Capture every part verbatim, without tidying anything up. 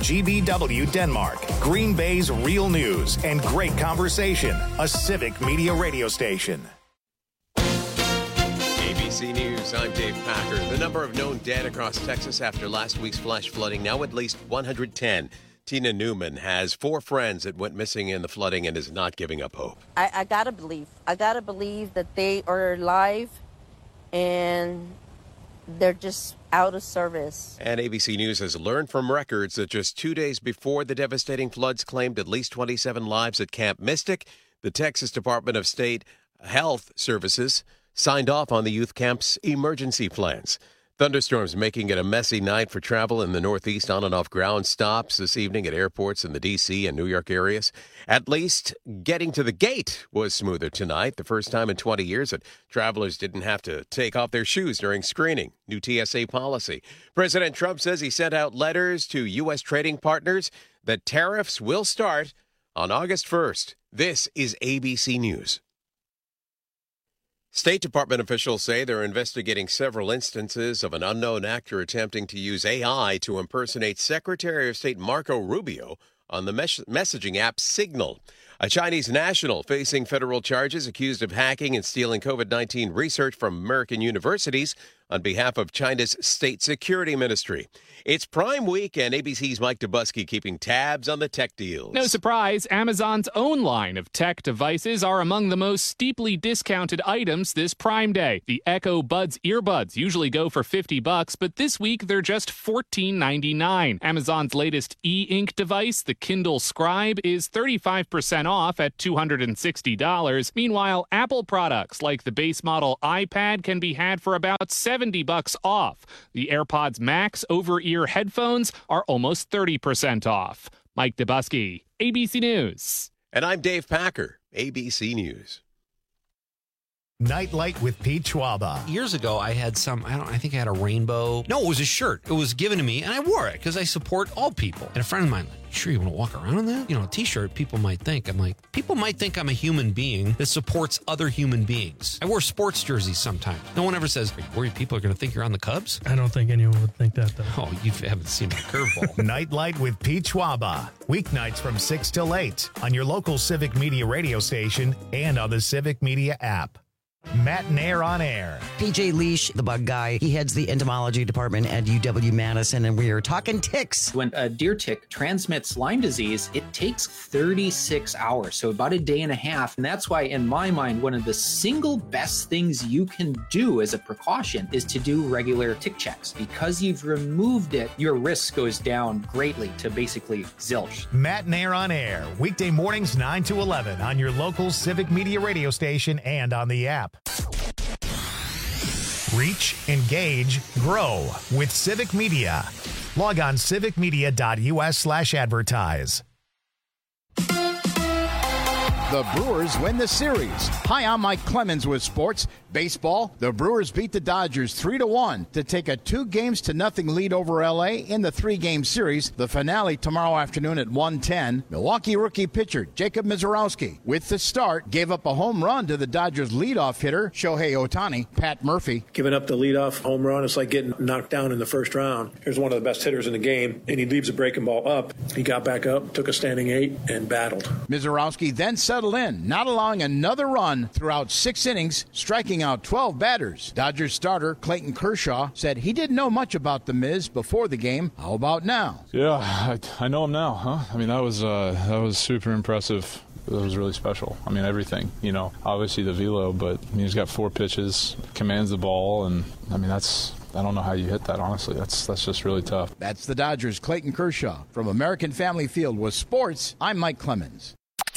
G B W Denmark, Green Bay's real news and great conversation. A Civic Media radio station. A B C News, I'm Dave Packer. The number of known dead across Texas after last week's flash flooding, now at least one hundred ten. Tina Newman has four friends that went missing in the flooding and is not giving up hope. I, I gotta believe. I gotta believe that they are alive and they're just out of service. And A B C News has learned from records that just two days before the devastating floods claimed at least twenty-seven lives at Camp Mystic, the Texas Department of State Health Services signed off on the youth camp's emergency plans. Thunderstorms making it a messy night for travel in the Northeast. On and off ground stops this evening at airports in the D C and New York areas. At least getting to the gate was smoother tonight. The first time in twenty years that travelers didn't have to take off their shoes during screening. New T S A policy. President Trump says he sent out letters to U S trading partners that tariffs will start on August first. This is A B C News. State Department officials say they're investigating several instances of an unknown actor attempting to use A I to impersonate Secretary of State Marco Rubio on the mes- messaging app Signal. A Chinese national facing federal charges accused of hacking and stealing COVID nineteen research from American universities on behalf of China's state security ministry. It's Prime Week, and A B C's Mike Dubusky keeping tabs on the tech deals. No surprise, Amazon's own line of tech devices are among the most steeply discounted items this Prime Day. The Echo Buds earbuds usually go for fifty bucks, but this week they're just fourteen ninety-nine. Amazon's latest e-ink device, the Kindle Scribe, is thirty-five percent off at two hundred sixty dollars. Meanwhile, Apple products like the base model iPad can be had for about seventy bucks off. The AirPods Max over-ear headphones are almost thirty percent off. Mike Dubusky, A B C News. And I'm Dave Packer, A B C News. Nightlight with Pete Schwaba. Years ago, I had some, I don't, I think I had a rainbow. No, it was a shirt. It was given to me, and I wore it because I support all people. And a friend of mine, like, sure you want to walk around in that? You know, a t-shirt, people might think. I'm like, people might think I'm a human being that supports other human beings. I wear sports jerseys sometimes. No one ever says, are you worried people are going to think you're on the Cubs? I don't think anyone would think that, though. Oh, you haven't seen my curveball. Nightlight with Pete Schwaba. Weeknights from six till eight on your local Civic Media radio station and on the Civic Media app. Matt Nair on air. P J Leash, the bug guy, he heads the entomology department at U W Madison, and we are talking ticks. When a deer tick transmits Lyme disease, it takes thirty-six hours, so about a day and a half. And that's why, in my mind, one of the single best things you can do as a precaution is to do regular tick checks. Because you've removed it, your risk goes down greatly to basically zilch. Matt Nair on air, weekday mornings nine to eleven on your local Civic Media radio station and on the app. Reach, engage, grow with Civic Media. Log on civicmedia.us slash advertise. The Brewers win the series. Hi, I'm Mike Clemens with sports. Baseball, the Brewers beat the Dodgers three to one to take a two games to nothing lead over L A in the three-game series. The finale tomorrow afternoon at one ten. Milwaukee rookie pitcher Jacob Mizorowski, with the start, gave up a home run to the Dodgers leadoff hitter Shohei Ohtani. Pat Murphy. Giving up the leadoff home run, it's like getting knocked down in the first round. Here's one of the best hitters in the game, and he leaves a breaking ball up. He got back up, took a standing eight, and battled. Mizorowski then settled in, not allowing another run throughout six innings, striking out twelve batters. Dodgers starter Clayton Kershaw said he didn't know much about the Miz before the game. How about now? Yeah, I, I know him now, huh? I mean, that was uh, that was super impressive. It was really special. I mean, everything, you know, obviously the velo, but I mean, he's got four pitches, commands the ball, and I mean, that's, I don't know how you hit that, honestly. That's that's just really tough. That's the Dodgers' Clayton Kershaw. From American Family Field with sports, I'm Mike Clemens.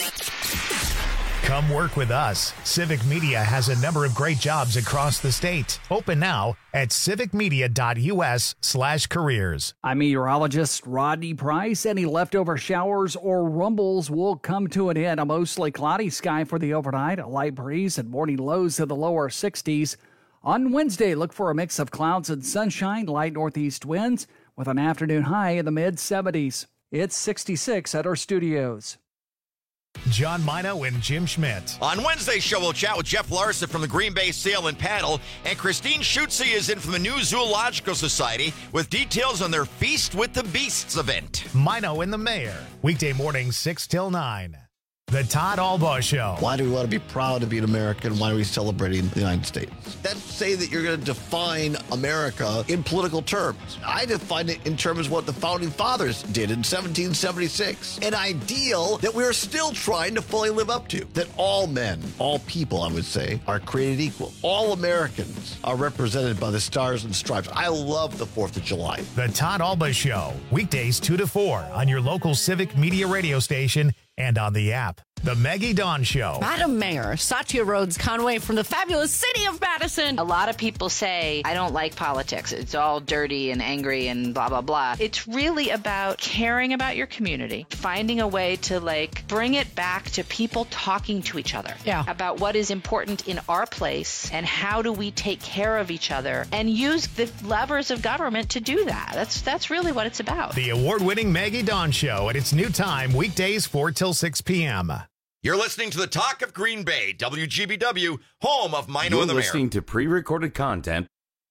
Come work with us. Civic Media has a number of great jobs across the state. Open now at civicmedia.us slash careers. I'm meteorologist Rodney Price. Any leftover showers or rumbles will come to an end. A mostly cloudy sky for the overnight, a light breeze, and morning lows in the lower sixties. On Wednesday, look for a mix of clouds and sunshine, light northeast winds, with an afternoon high in the mid-seventies. It's sixty-six at our studios. John Mino and Jim Schmidt. On Wednesday's show, we'll chat with Jeff Larson from the Green Bay Sail and Paddle, and Christine Schutze is in from the New Zoological Society with details on their Feast with the Beasts event. Mino and the Mayor, weekday mornings six till nine. The Todd Albaugh Show. Why do we want to be proud to be an American? Why are we celebrating the United States? That's say that you're going to define America in political terms. I define it in terms of what the Founding Fathers did in seventeen seventy-six. An ideal that we're still trying to fully live up to. That all men, all people, I would say, are created equal. All Americans are represented by the stars and stripes. I love the fourth of July. The Todd Albaugh Show, weekdays two to four on your local Civic Media radio station and on the app. The Maggie Dawn Show. Madam Mayor, Satya Rhodes Conway from the fabulous city of Madison. A lot of people say, I don't like politics. It's all dirty and angry and blah, blah, blah. It's really about caring about your community, finding a way to, like, bring it back to people talking to each other. Yeah. About what is important in our place and how do we take care of each other and use the levers of government to do that. That's, that's really what it's about. The award-winning Maggie Dawn Show at its new time, weekdays four till six p.m. You're listening to the Talk of Green Bay, W G B W, home of Mino You're and the Mayor. listening to pre-recorded content.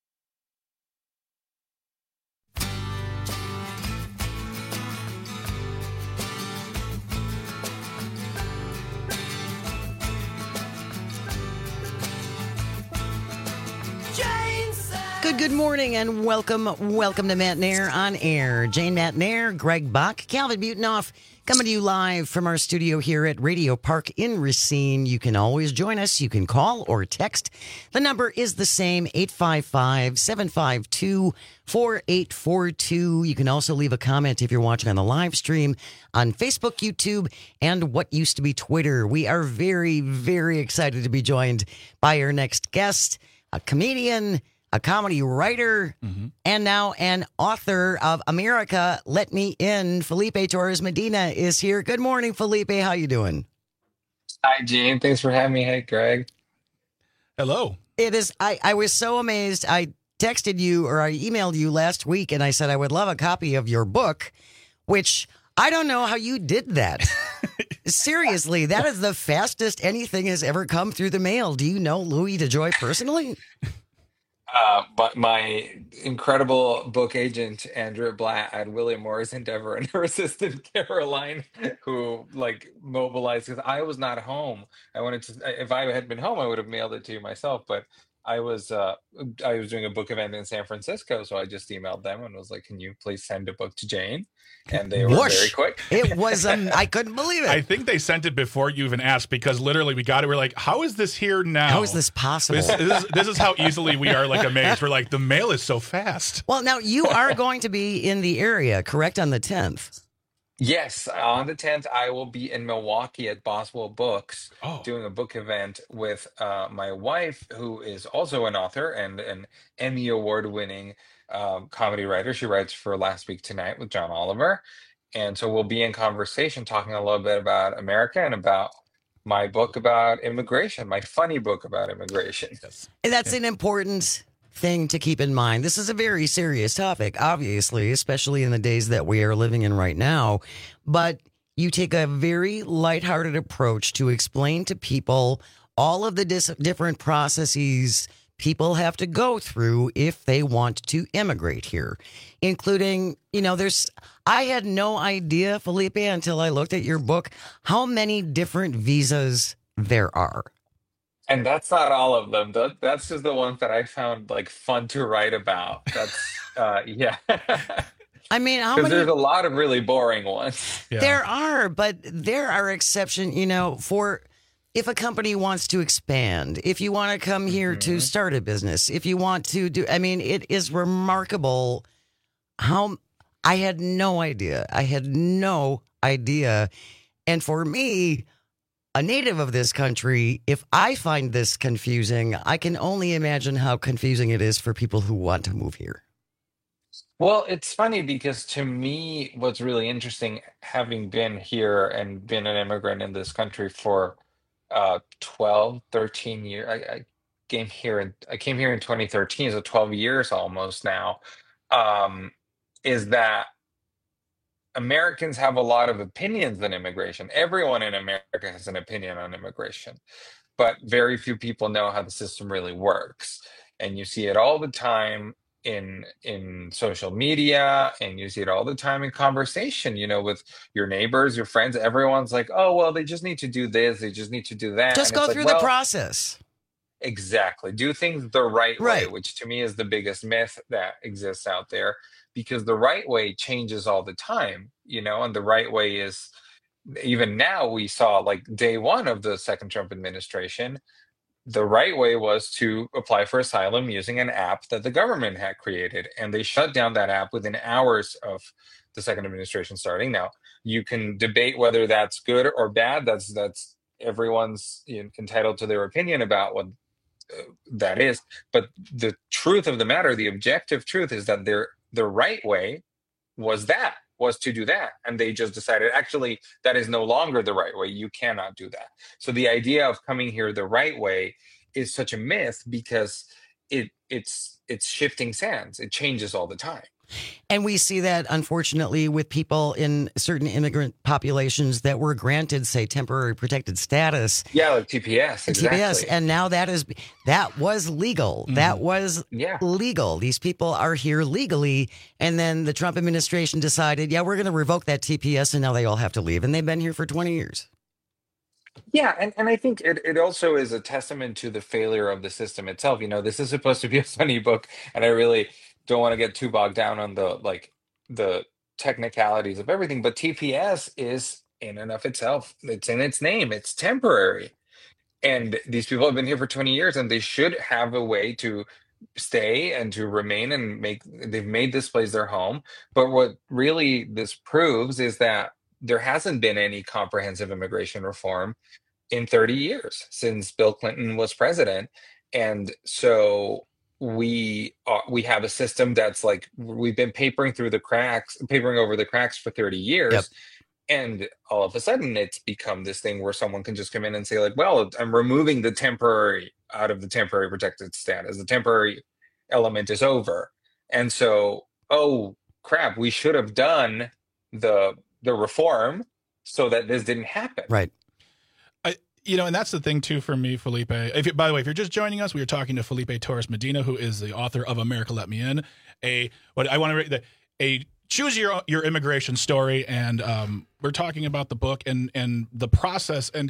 Good, good morning and welcome, welcome to Matt Nair on Air. Jane Matt Nair, Greg Buck, Calvin Butenoff, coming to you live from our studio here at Radio Park in Racine. You can always join us. You can call or text. The number is the same, eight five five, seven five two, four eight four two. You can also leave a comment if you're watching on the live stream on Facebook, YouTube, and what used to be Twitter. We are very, very excited to be joined by our next guest, a comedian, a comedy writer, mm-hmm. and now an author of America, Let Me In. Felipe Torres Medina is here. Good morning, Felipe. How you doing? Hi, Gene. Thanks for having me. Hey, Greg. Hello. It is. I, I was so amazed. I texted you or I emailed you last week, and I said I would love a copy of your book, which I don't know how you did that. Seriously, that is the fastest anything has ever come through the mail. Do you know Louis DeJoy personally? Uh, but my incredible book agent, Andrea Blatt at William Morris Endeavor, and her assistant, Caroline, who like mobilized because I was not home. I wanted to, if I had been home, I would have mailed it to you myself, but I was uh, I was doing a book event in San Francisco, so I just emailed them and was like, "Can you please send a book to Jane?" And they were Whoosh. very quick. It was um, I couldn't believe it. I think they sent it before you even asked because literally we got it. We're like, "How is this here now? How is this possible?" This, this, this is how easily we are like amazed. We're like, the mail is so fast. Well, now you are going to be in the area, correct, on the tenth? Yes, on the tenth, I will be in Milwaukee at Boswell Books oh. doing a book event with uh, my wife, who is also an author and an Emmy Award-winning um, comedy writer. She writes for Last Week Tonight with John Oliver. And so we'll be in conversation talking a little bit about America and about my book about immigration, my funny book about immigration. Yes. And that's an important thing to keep in mind. This is a very serious topic, obviously, especially in the days that we are living in right now. But you take a very lighthearted approach to explain to people all of the dis- different processes people have to go through if they want to immigrate here, including, you know, there's, I had no idea, Felipe, until I looked at your book, how many different visas there are. And that's not all of them. That, that's just the ones that I found like fun to write about. That's uh, yeah. I mean, how Because many? there's a lot of really boring ones. Yeah. There are, but there are exceptions. You know, for if a company wants to expand, if you want to come here Mm-hmm. to start a business, if you want to do, I mean, it is remarkable how I had no idea. I had no idea, and for me, a native of this country, if I find this confusing, I can only imagine how confusing it is for people who want to move here. Well, it's funny because to me, what's really interesting, having been here and been an immigrant in this country for uh, twelve, thirteen years, I, I came here in, I came here in twenty thirteen, so twelve years almost now, um, is that Americans have a lot of opinions on immigration. Everyone in America has an opinion on immigration, but very few people know how the system really works. And you see it all the time in in social media, and you see it all the time in conversation, you know, with your neighbors, your friends. Everyone's like, oh, well, they just need to do this. They just need to do that. Just And go it's through like, the well, process. exactly. Do things the right, way, Right. which to me is the biggest myth that exists out there, because the right way changes all the time, you know, and the right way is, even now we saw like day one of the second Trump administration, the right way was to apply for asylum using an app that the government had created. And they shut down that app within hours of the second administration starting. Now, you can debate whether that's good or bad. That's that's everyone's, you know, entitled to their opinion about what uh, that is. But the truth of the matter, the objective truth, is that they're, the right way was that, was to do that. And they just decided, actually, that is no longer the right way. You cannot do that. So the idea of coming here the right way is such a myth, because it it's it's shifting sands. It changes all the time. And we see that, unfortunately, with people in certain immigrant populations that were granted, say, temporary protected status. Yeah, like T P S, exactly. T P S, and now that is that was legal. Mm-hmm. That was yeah. legal. These people are here legally, and then the Trump administration decided, yeah, we're going to revoke that T P S, and now they all have to leave, and they've been here for twenty years. Yeah, and, and I think it, it also is a testament to the failure of the system itself. You know, this is supposed to be a funny book, and I really don't want to get too bogged down on the like the technicalities of everything, but T P S is in and of itself, it's in its name, it's temporary. And these people have been here for twenty years, and they should have a way to stay and to remain and make, they've made this place their home. But what really this proves is that there hasn't been any comprehensive immigration reform in thirty years since Bill Clinton was president. And so we are, we have a system that's like, we've been papering through the cracks, papering over the cracks for thirty years. Yep. And all of a sudden it's become this thing where someone can just come in and say like, well, I'm removing the temporary out of the temporary protected status. The temporary element is over. And so, oh crap, we should have done the the reform so that this didn't happen. Right. I, you know, and that's the thing too for me, Felipe. If you, by the way, if you're just joining us, we are talking to Felipe Torres Medina, who is the author of America Let Me In, a what I want to read a choose your your immigration story, and um, we're talking about the book and and the process. And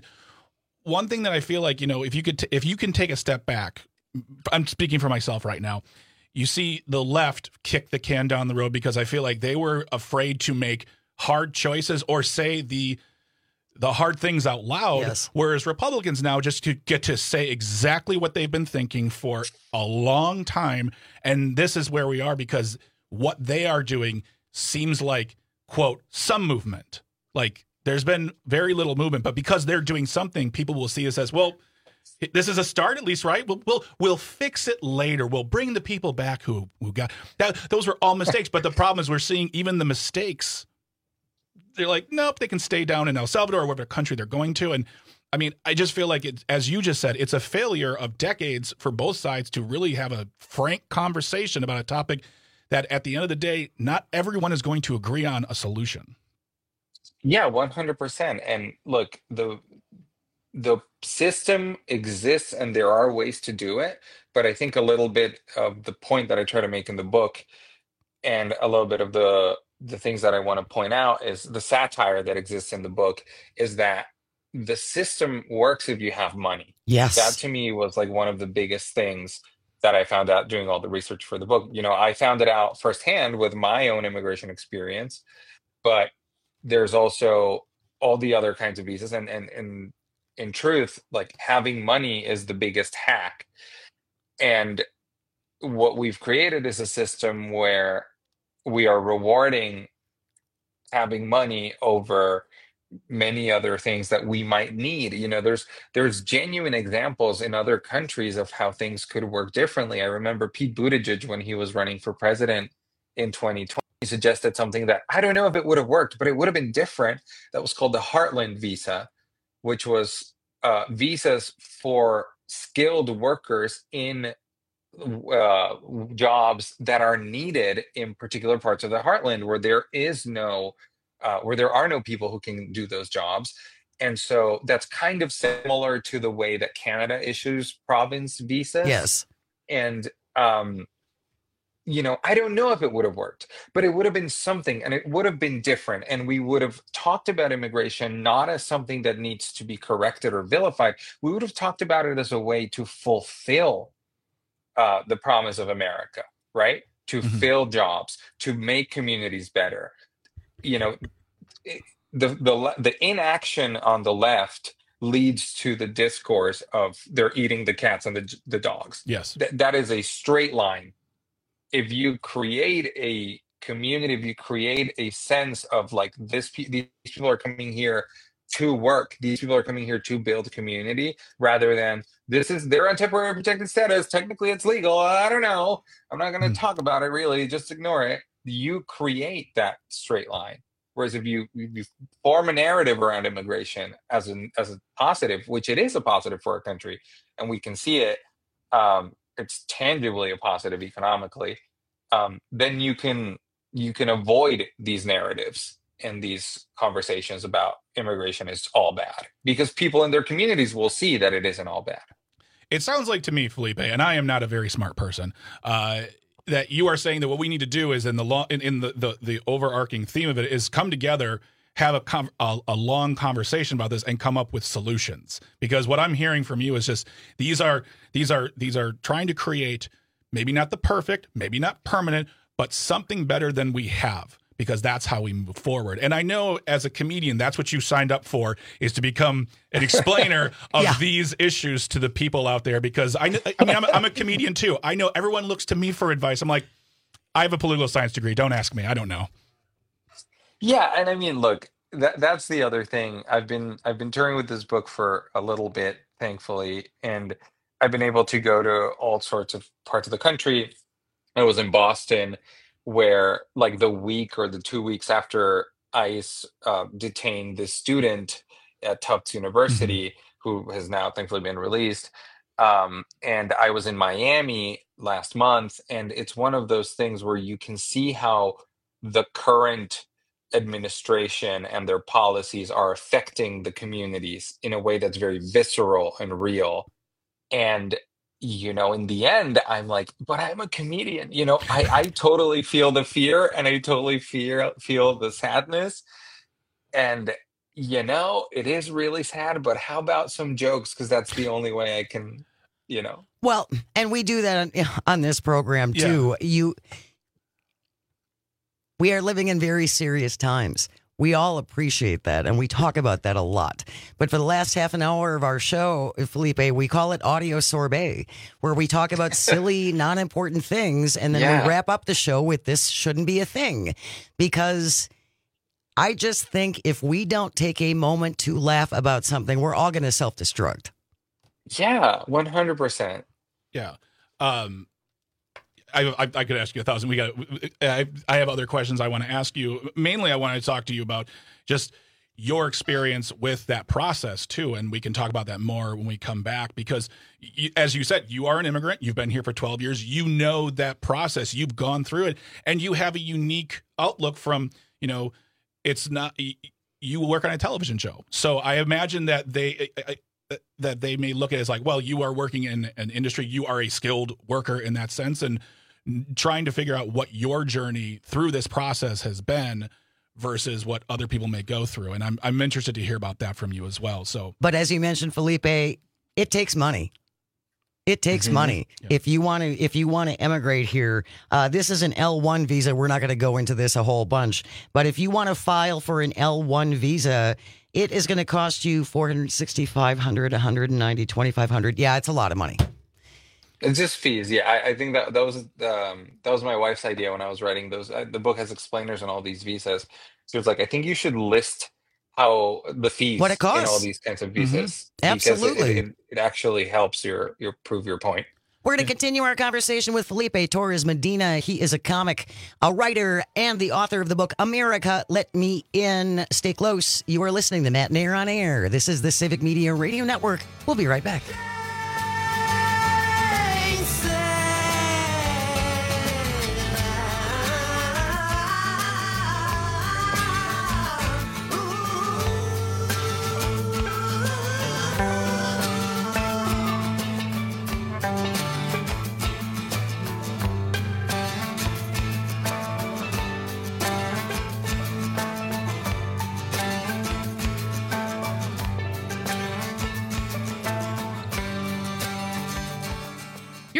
one thing that I feel like, you know, if you could t- if you can take a step back, I'm speaking for myself right now. You see the left kick the can down the road because I feel like they were afraid to make hard choices or say the the hard things out loud, yes. Whereas Republicans now just to get to say exactly what they've been thinking for a long time. And this is where we are, because what they are doing seems like, quote, some movement. Like there's been very little movement, but because they're doing something, people will see this as, well, this is a start at least, right? We'll we'll, we'll fix it later. We'll bring the people back who, who got that. Those were all mistakes. But the problem is we're seeing even the mistakes. They're like, nope, they can stay down in El Salvador or whatever country they're going to. And I mean, I just feel like, it, as you just said, it's a failure of decades for both sides to really have a frank conversation about a topic that at the end of the day, not everyone is going to agree on a solution. Yeah, one hundred percent. And look, the the system exists and there are ways to do it. But I think a little bit of the point that I try to make in the book, and a little bit of the the things that I want to point out, is the satire that exists in the book is that the system works if you have money. Yes. That to me was like one of the biggest things that I found out doing all the research for the book. You know, I found it out firsthand with my own immigration experience, but there's also all the other kinds of visas. And, and, and in truth, like having money is the biggest hack. And what we've created is a system where we are rewarding having money over many other things that we might need. You know, there's there's genuine examples in other countries of how things could work differently. I remember Pete Buttigieg, when he was running for president in twenty twenty, he suggested something that I don't know if it would have worked, but it would have been different. That was called the Heartland visa, which was uh, visas for skilled workers in uh, jobs that are needed in particular parts of the heartland where there is no uh, where there are no people who can do those jobs. And so that's kind of similar to the way that Canada issues province visas. Yes. And, um, you know, I don't know if it would have worked, but it would have been something, and it would have been different. And we would have talked about immigration not as something that needs to be corrected or vilified. We would have talked about it as a way to fulfill uh, the promise of America, right? To Mhm. fill jobs, to make communities better. You know, it, the the le- the inaction on the left leads to the discourse of they're eating the cats and the the dogs. Yes. Th- that is a straight line. If you create a community, if you create a sense of like this, pe- these people are coming here to work, these people are coming here to build community, rather than this is they're on temporary protected status. Technically, it's legal. I don't know. I'm not going to Mm. talk about it. Really, just ignore it. You create that straight line. Whereas if you, you form a narrative around immigration as an as a positive, which it is a positive for our country, and we can see it. Um, it's tangibly a positive economically, um, then you can you can avoid these narratives and these conversations about immigration is all bad, because people in their communities will see that it isn't all bad. It sounds like to me, Felipe, and I am not a very smart person, uh, that you are saying that what we need to do is in the long, in, in the, the the overarching theme of it is come together, have a, com- a a long conversation about this, and come up with solutions. Because what I'm hearing from you is just these are these are these are trying to create maybe not the perfect, maybe not permanent, but something better than we have. Because that's how we move forward. And I know as a comedian, that's what you signed up for, is to become an explainer of Yeah. these issues to the people out there. Because I, I mean, I'm a, I'm a comedian too. I know everyone looks to me for advice. I'm like, I have a political science degree. Don't ask me. I don't know. Yeah, and I mean, look, that that's the other thing. I've been I've been touring with this book for a little bit, thankfully, and I've been able to go to all sorts of parts of the country. I was in Boston, where like the week or the two weeks after ICE uh, detained this student at Tufts University, who has now thankfully been released. Um, and I was in Miami last month, and it's one of those things where you can see how the current administration and their policies are affecting the communities in a way that's very visceral and real. And you know, in the end, I'm like, but I'm a comedian. You know, I, I totally feel the fear, and I totally feel feel the sadness. And you know, it is really sad. But how about some jokes? Because that's the only way I can, you know. Well, and we do that on, on this program too. You, we are living in very serious times. We all appreciate that, and we talk about that a lot. But for the last half an hour of our show, Felipe, we call it Audio Sorbet, where we talk about silly, non-important things, and then Yeah. we wrap up the show with this shouldn't be a thing. Because I just think if we don't take a moment to laugh about something, we're all going to self-destruct. Yeah, one hundred percent. Yeah. Um, I, I, I could ask you a thousand. We got. I, I have other questions I want to ask you. Mainly, I want to talk to you about just your experience with that process too, and we can talk about that more when we come back. Because, you, as you said, you are an immigrant. You've been here for twelve years. You know that process. You've gone through it, and you have a unique outlook from. You know, it's not. You work on a television show, so I imagine that they. I, that they may look at it as like, well, you are working in an industry. You are a skilled worker in that sense, and trying to figure out what your journey through this process has been versus what other people may go through. And I'm I'm interested to hear about that from you as well. So, but as you mentioned, Felipe, it takes money. It takes Mm-hmm. money. Yeah. If you want to, if you want to emigrate here, uh, this is an L one visa. We're not going to go into this a whole bunch, but if you want to file for an L one visa, it is going to cost you four hundred sixty-five hundred dollars, one hundred ninety dollars, twenty-five hundred dollars. Yeah, it's a lot of money. It's just fees. Yeah, I, I think that that was um, that was my wife's idea when I was writing those. Uh, the book has explainers on all these visas. So it's like, I think you should list how the fees What it in all costs. these kinds of Mhm. visas. Because Absolutely. it, it, it actually helps your your prove your point. We're going to continue our conversation with Felipe Torres Medina. He is a comic, a writer, and the author of the book, America, Let Me In. Stay close. You are listening to Matt Nair on Air. This is the Civic Media Radio Network. We'll be right back.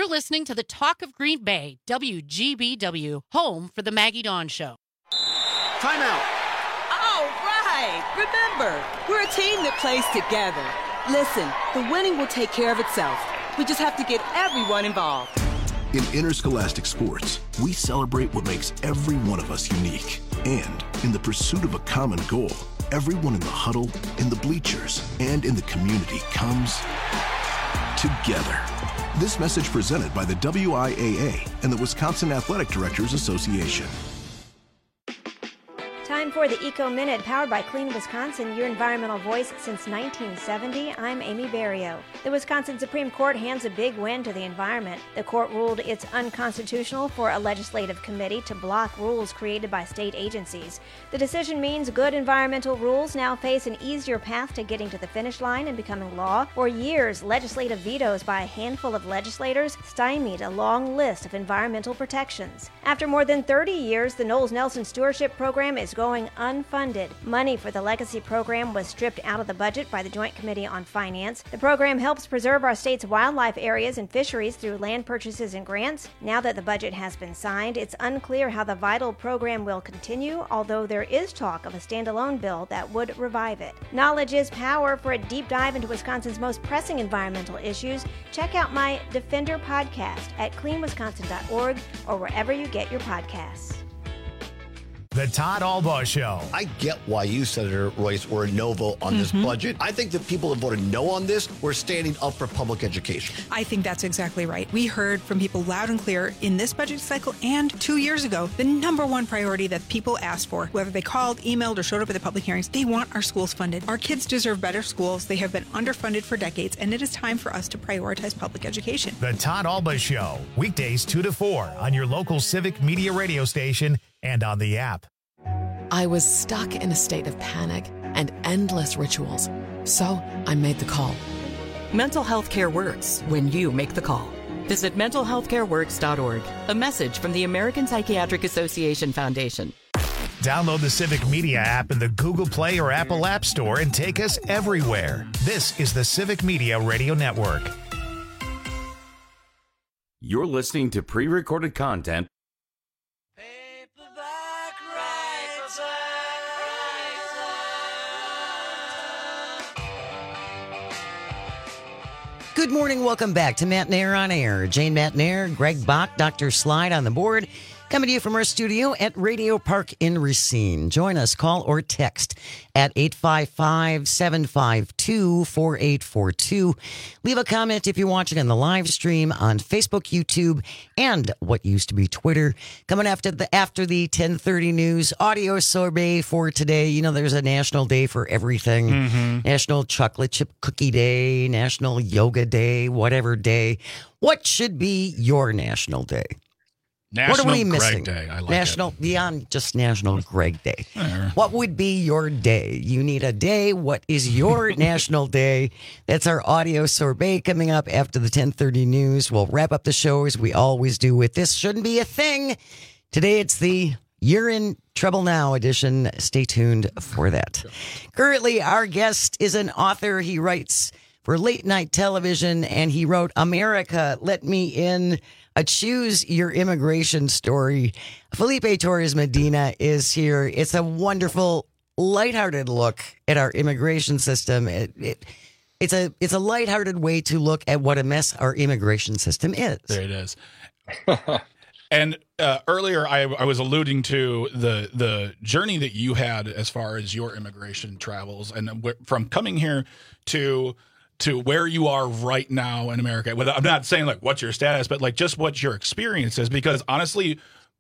You're listening to the Talk of Green Bay, W G B W, home for the Maggie Dawn Show. Timeout. All right. Remember, we're a team that plays together. Listen, the winning will take care of itself. We just have to get everyone involved. In interscholastic sports, we celebrate what makes every one of us unique. And in the pursuit of a common goal, everyone in the huddle, in the bleachers, and in the community comes together. This message presented by the W I A A and the Wisconsin Athletic Directors Association. Time for the Eco Minute, powered by Clean Wisconsin, your environmental voice since nineteen seventy. I'm Amy Barrio. The Wisconsin Supreme Court hands a big win to the environment. The court ruled it's unconstitutional for a legislative committee to block rules created by state agencies. The decision means good environmental rules now face an easier path to getting to the finish line and becoming law. For years, legislative vetoes by a handful of legislators stymied a long list of environmental protections. After more than thirty years, the Knowles Nelson Stewardship Program is going unfunded. Money for the legacy program was stripped out of the budget by the Joint Committee on Finance. The program helps preserve our state's wildlife areas and fisheries through land purchases and grants. Now that the budget has been signed, it's unclear how the vital program will continue, although there is talk of a standalone bill that would revive it. Knowledge is power. For a deep dive into Wisconsin's most pressing environmental issues, check out my Defender podcast at clean wisconsin dot org or wherever you get your podcasts. The Todd Albaugh Show. I get why you, Senator Royce, were a no vote on this Mhm. budget. I think the people that voted no on this were standing up for public education. I think that's exactly right. We heard from people loud and clear in this budget cycle and two years ago, the number one priority that people asked for, whether they called, emailed, or showed up at the public hearings, they want our schools funded. Our kids deserve better schools. They have been underfunded for decades, and it is time for us to prioritize public education. The Todd Albaugh Show. Weekdays two to four on your local Civic Media radio station and on the app. I was stuck in a state of panic and endless rituals. So I made the call. Mental health care works when you make the call. Visit mental health care works dot org. A message from the American Psychiatric Association Foundation. Download the Civic Media app in the Google Play or Apple App Store and take us everywhere. This is the Civic Media Radio Network. You're listening to pre-recorded content. Good morning. Welcome back to Matt Nair on Air. Jane Matt Nair, Greg Bach, Doctor Slide on the board. Coming to you from our studio at Radio Park in Racine. Join us, call or text at eight five five, seven five two, four eight four two. Leave a comment if you're watching on the live stream on Facebook, YouTube, and what used to be Twitter. Coming after the after the ten thirty news audio sorbet for today. You know, there's a national day for everything. Mm-hmm. National Chocolate Chip Cookie Day, National Yoga Day, whatever day. What should be your national day? National what are we Greg missing? Day. I like National, it. beyond just National Greg Day. There. What would be your day? You need a day. What is your national day? That's our audio sorbet coming up after the ten thirty news. We'll wrap up the show as we always do with This Shouldn't Be a Thing. Today it's the You're in Trouble Now edition. Stay tuned for that. Currently, our guest is an author. He writes for late night television, and he wrote America, Let Me In. A Choose Your Immigration Story. Felipe Torres Medina is here. It's a wonderful, lighthearted look at our immigration system. It, it, it's a it's a lighthearted way to look at what a mess our immigration system is. There it is. And uh, earlier, I, I was alluding to the the journey that you had as far as your immigration travels, and wh- from coming here to to where you are right now in America. Without, I'm not saying like what's your status, but like just what your experience is. Because honestly,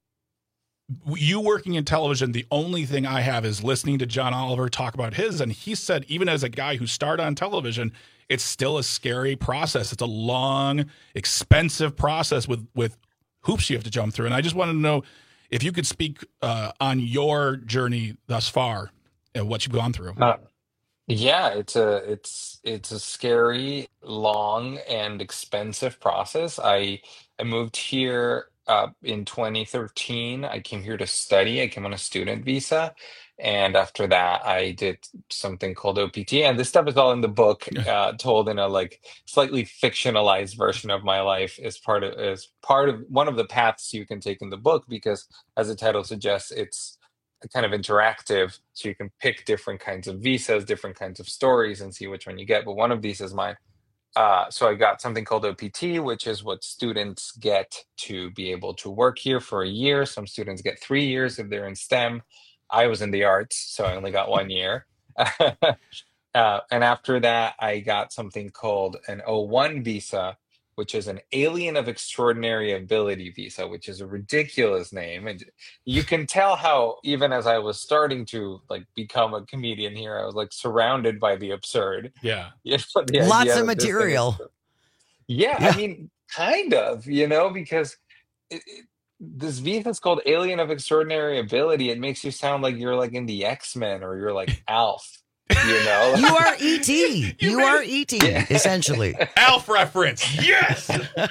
you working in television, the only thing I have is listening to John Oliver talk about his, and he said even as a guy who started on television, it's still a scary process. It's a long, expensive process with with hoops you have to jump through. And I just wanted to know if you could speak uh, on your journey thus far and what you've gone through. Uh, yeah, it's a it's it's a scary, long, and expensive process. I I moved here uh, in twenty thirteen, I came here to study. I came on a student visa. And after that, I did something called O P T. And this stuff is all in the book, uh, told in a like slightly fictionalized version of my life as part of as part of one of the paths you can take in the book, because as the title suggests, it's kind of interactive. So you can pick different kinds of visas, different kinds of stories, and see which one you get. But one of these is mine. Uh, so I got something called O P T, which is what students get to be able to work here for a year. Some students get three years if they're in STEM. I was in the arts, so I only got one year. uh, and after that, I got something called an O one visa, which is an alien of extraordinary ability visa, which is a ridiculous name. And you can tell how, even as I was starting to like become a comedian here, I was like surrounded by the absurd. Yeah. You know, the Lots idea of that this thing is- material. Yeah, Yeah. I mean, kind of, you know, because it, it, this visa is called Alien of Extraordinary Ability. It makes you sound like you're like in the X-Men or you're like Alf, you know? You are E T. You are E T, essentially. Alf reference. Yes.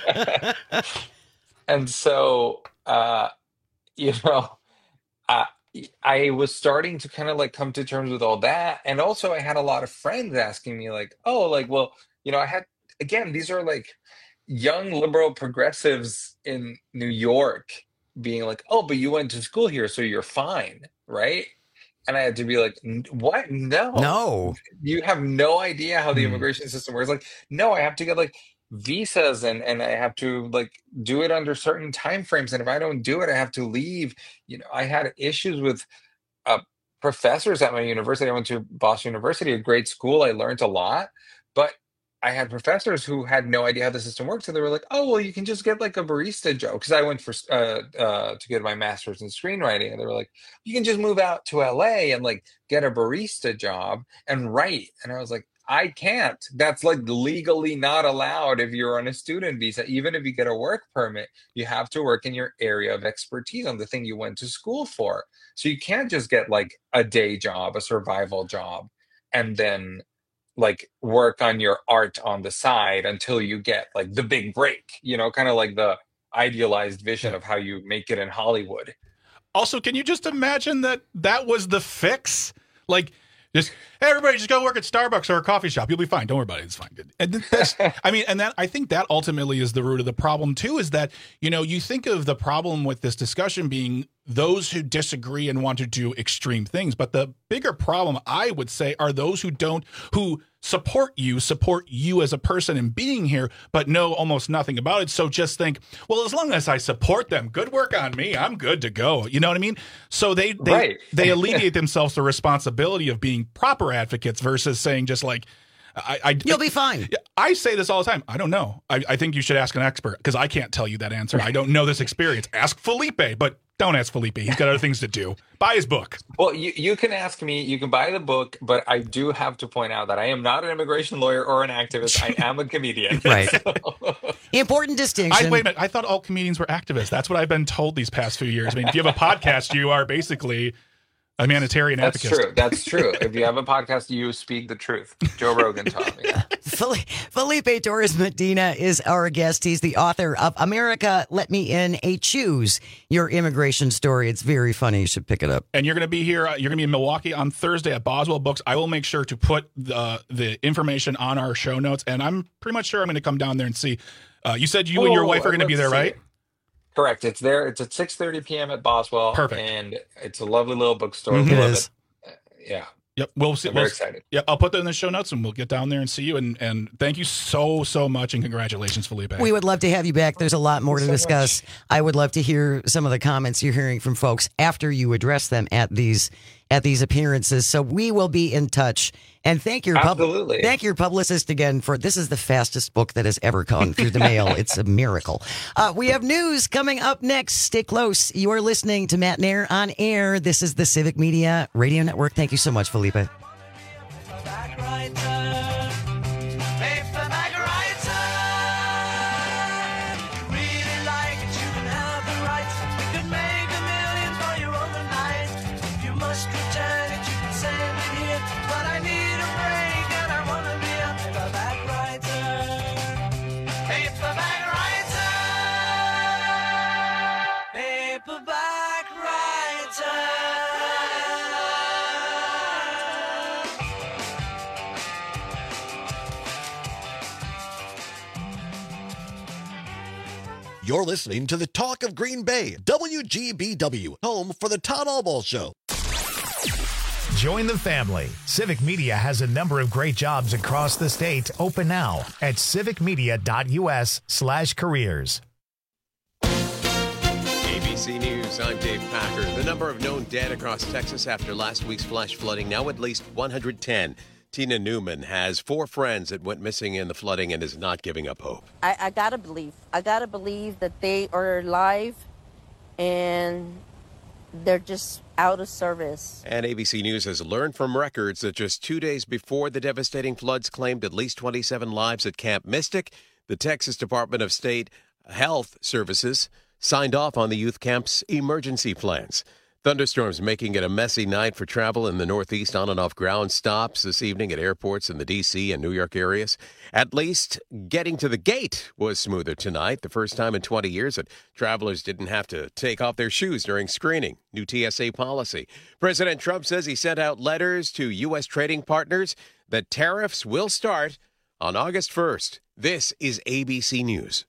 And so, uh, you know, I, I was starting to kind of like come to terms with all that. And also I had a lot of friends asking me like, oh, like, well, you know, I had, again, these are like young liberal progressives in New York being like, oh, but you went to school here, so you're fine, right? And I had to be like, "N- what? No. No. You have no idea how the Hmm. immigration system works. Like, no, I have to get like visas and and I have to like do it under certain time frames. And if I don't do it, I have to leave. You know, I had issues with uh, professors at my university. I went to Boston University, a great school. I learned a lot, but I had professors who had no idea how the system worked. So they were like, "Oh, well, you can just get like a barista job." Because I went for uh, uh, to get my master's in screenwriting, and they were like, "You can just move out to L A and like get a barista job and write." And I was like, "I can't. That's like legally not allowed if you're on a student visa. Even if you get a work permit, you have to work in your area of expertise on the thing you went to school for. So you can't just get like a day job, a survival job, and then." Like work on your art on the side until you get like the big break, you know, kind of like the idealized vision of how you make it in Hollywood. Also, can you just imagine that that was the fix? Like, just, hey, everybody, just go work at Starbucks or a coffee shop. You'll be fine. Don't worry about it. It's fine. And that's, I mean, and that I think that ultimately is the root of the problem too. Is that, you know, you think of the problem with this discussion being those who disagree and want to do extreme things, but the bigger problem, I would say, are those who don't, who support you, support you as a person and being here, but know almost nothing about it. So just think, well, as long as I support them, good work on me. I'm good to go. You know what I mean? So they they Right. they alleviate themselves the responsibility of being proper advocates versus saying just like, I, I You'll be fine. I say this all the time. I don't know. I, I think you should ask an expert because I can't tell you that answer. I don't know this experience. Ask Felipe, but don't ask Felipe. He's got other things to do. Buy his book. Well, you, you can ask me, you can buy the book, but I do have to point out that I am not an immigration lawyer or an activist. I am a comedian. Right. Important distinction. I, wait a minute. I thought all comedians were activists. That's what I've been told these past few years. I mean, if you have a podcast, you are basically a humanitarian That's advocate. true. That's true. If you have a podcast, you speak the truth. Joe Rogan taught me. Fel- Felipe Torres Medina is our guest. He's the author of America, Let Me In, a Choose Your Immigration Story. It's very funny. You should pick it up. And you're going to be here. Uh, you're going to be in Milwaukee on Thursday at Boswell Books. I will make sure to put the the information on our show notes, and I'm pretty much sure I'm going to come down there and see. Uh, you said you and your Oh, wife are I'd going to love be to there, see right? it. Correct. It's there. It's at six thirty p.m. at Boswell. Perfect. And it's a lovely little bookstore. Mhm. We It love is. Uh, Yeah. Yep, we'll see. I'm very we'll- excited. Yeah, I'll put that in the show notes, and we'll get down there and see you. And and thank you so so much, and congratulations, Felipe. We would love to have you back. There's a lot more to Thank you so discuss. I would love to hear some of the comments you're hearing from folks after you address them at these at these appearances. So we will be in touch. And thank your pub- Absolutely. thank your publicist again for this is the fastest book that has ever come through the mail. It's a miracle. Uh, we have news coming up next. Stay close. You are listening to Matt Nair on air. This is the Civic Media Radio Network. Thank you so much, Felipe. You're listening to the Talk of Green Bay, W G B W, home for the Todd Albaugh Show. Join the family. Civic Media has a number of great jobs across the state open now at civicmedia.us slash careers. A B C News, I'm Dave Packer. The number of known dead across Texas after last week's flash flooding now at least one hundred ten. Tina Newman has four friends that went missing in the flooding and is not giving up hope. I, I gotta believe. I gotta believe that they are alive and they're just out of service. And A B C News has learned from records that just two days before the devastating floods claimed at least twenty-seven lives at Camp Mystic, the Texas Department of State Health Services signed off on the youth camp's emergency plans. Thunderstorms making it a messy night for travel in the Northeast. On and off ground stops this evening at airports in the D C and New York areas. At least getting to the gate was smoother tonight. The first time in twenty years that travelers didn't have to take off their shoes during screening. New T S A policy. President Trump says he sent out letters to U S trading partners that tariffs will start on August first. This is A B C News.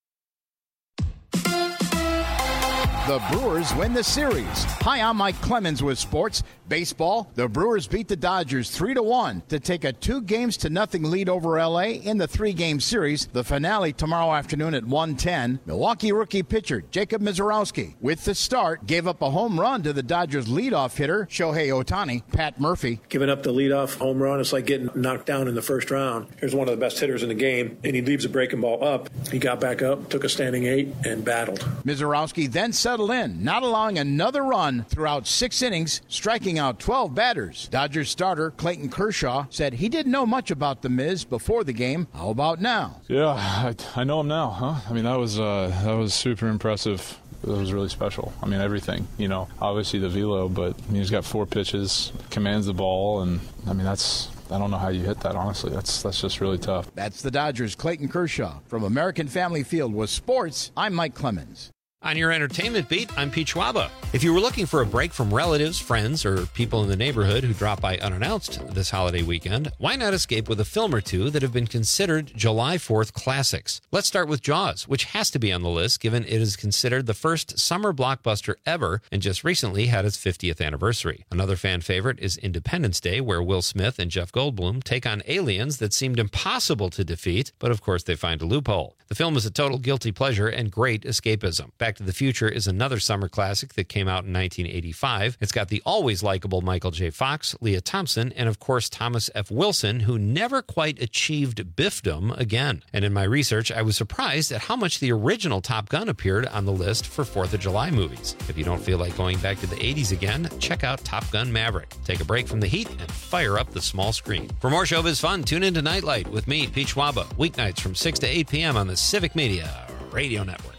The Brewers win the series. Hi, I'm Mike Clemens with sports. Baseball, the Brewers beat the Dodgers three to one to take a two games to nothing lead over L A in the three-game series. The finale tomorrow afternoon at one ten. Milwaukee rookie pitcher Jacob Mizorowski, with the start, gave up a home run to the Dodgers leadoff hitter Shohei Ohtani. Pat Murphy. Giving up the leadoff home run, it's like getting knocked down in the first round. Here's one of the best hitters in the game, and he leaves a breaking ball up. He got back up, took a standing eight, and battled. Mizorowski then settled in, not allowing another run throughout six innings, striking out twelve batters. Dodgers starter Clayton Kershaw said he didn't know much about the Miz before the game. How about now? Yeah, I, I know him now, huh? I mean, that was uh, that was super impressive. It was really special. I mean, everything, you know, obviously the velo, but I mean, he's got four pitches, commands the ball, and I mean, that's, I don't know how you hit that, honestly. That's that's just really tough. That's the Dodgers' Clayton Kershaw. From American Family Field with sports, I'm Mike Clemens. On your entertainment beat, I'm Pete Schwaba. If you were looking for a break from relatives, friends, or people in the neighborhood who drop by unannounced this holiday weekend, why not escape with a film or two that have been considered July fourth classics? Let's start with Jaws, which has to be on the list given it is considered the first summer blockbuster ever and just recently had its fiftieth anniversary. Another fan favorite is Independence Day, where Will Smith and Jeff Goldblum take on aliens that seemed impossible to defeat, but of course they find a loophole. The film is a total guilty pleasure and great escapism. Back to the Future is another summer classic that came out in nineteen eighty-five. It's got the always likable Michael J. Fox, Leah Thompson, and of course Thomas F. Wilson, who never quite achieved biffdom again. And in my research, I was surprised at how much the original Top Gun appeared on the list for fourth of July movies. If you don't feel like going back to the eighties again, check out Top Gun Maverick. Take a break from the heat and fire up the small screen. For more showbiz fun, tune into Nightlight with me, Pete Schwaba, weeknights from six to eight p.m. on the Civic Media Radio Network.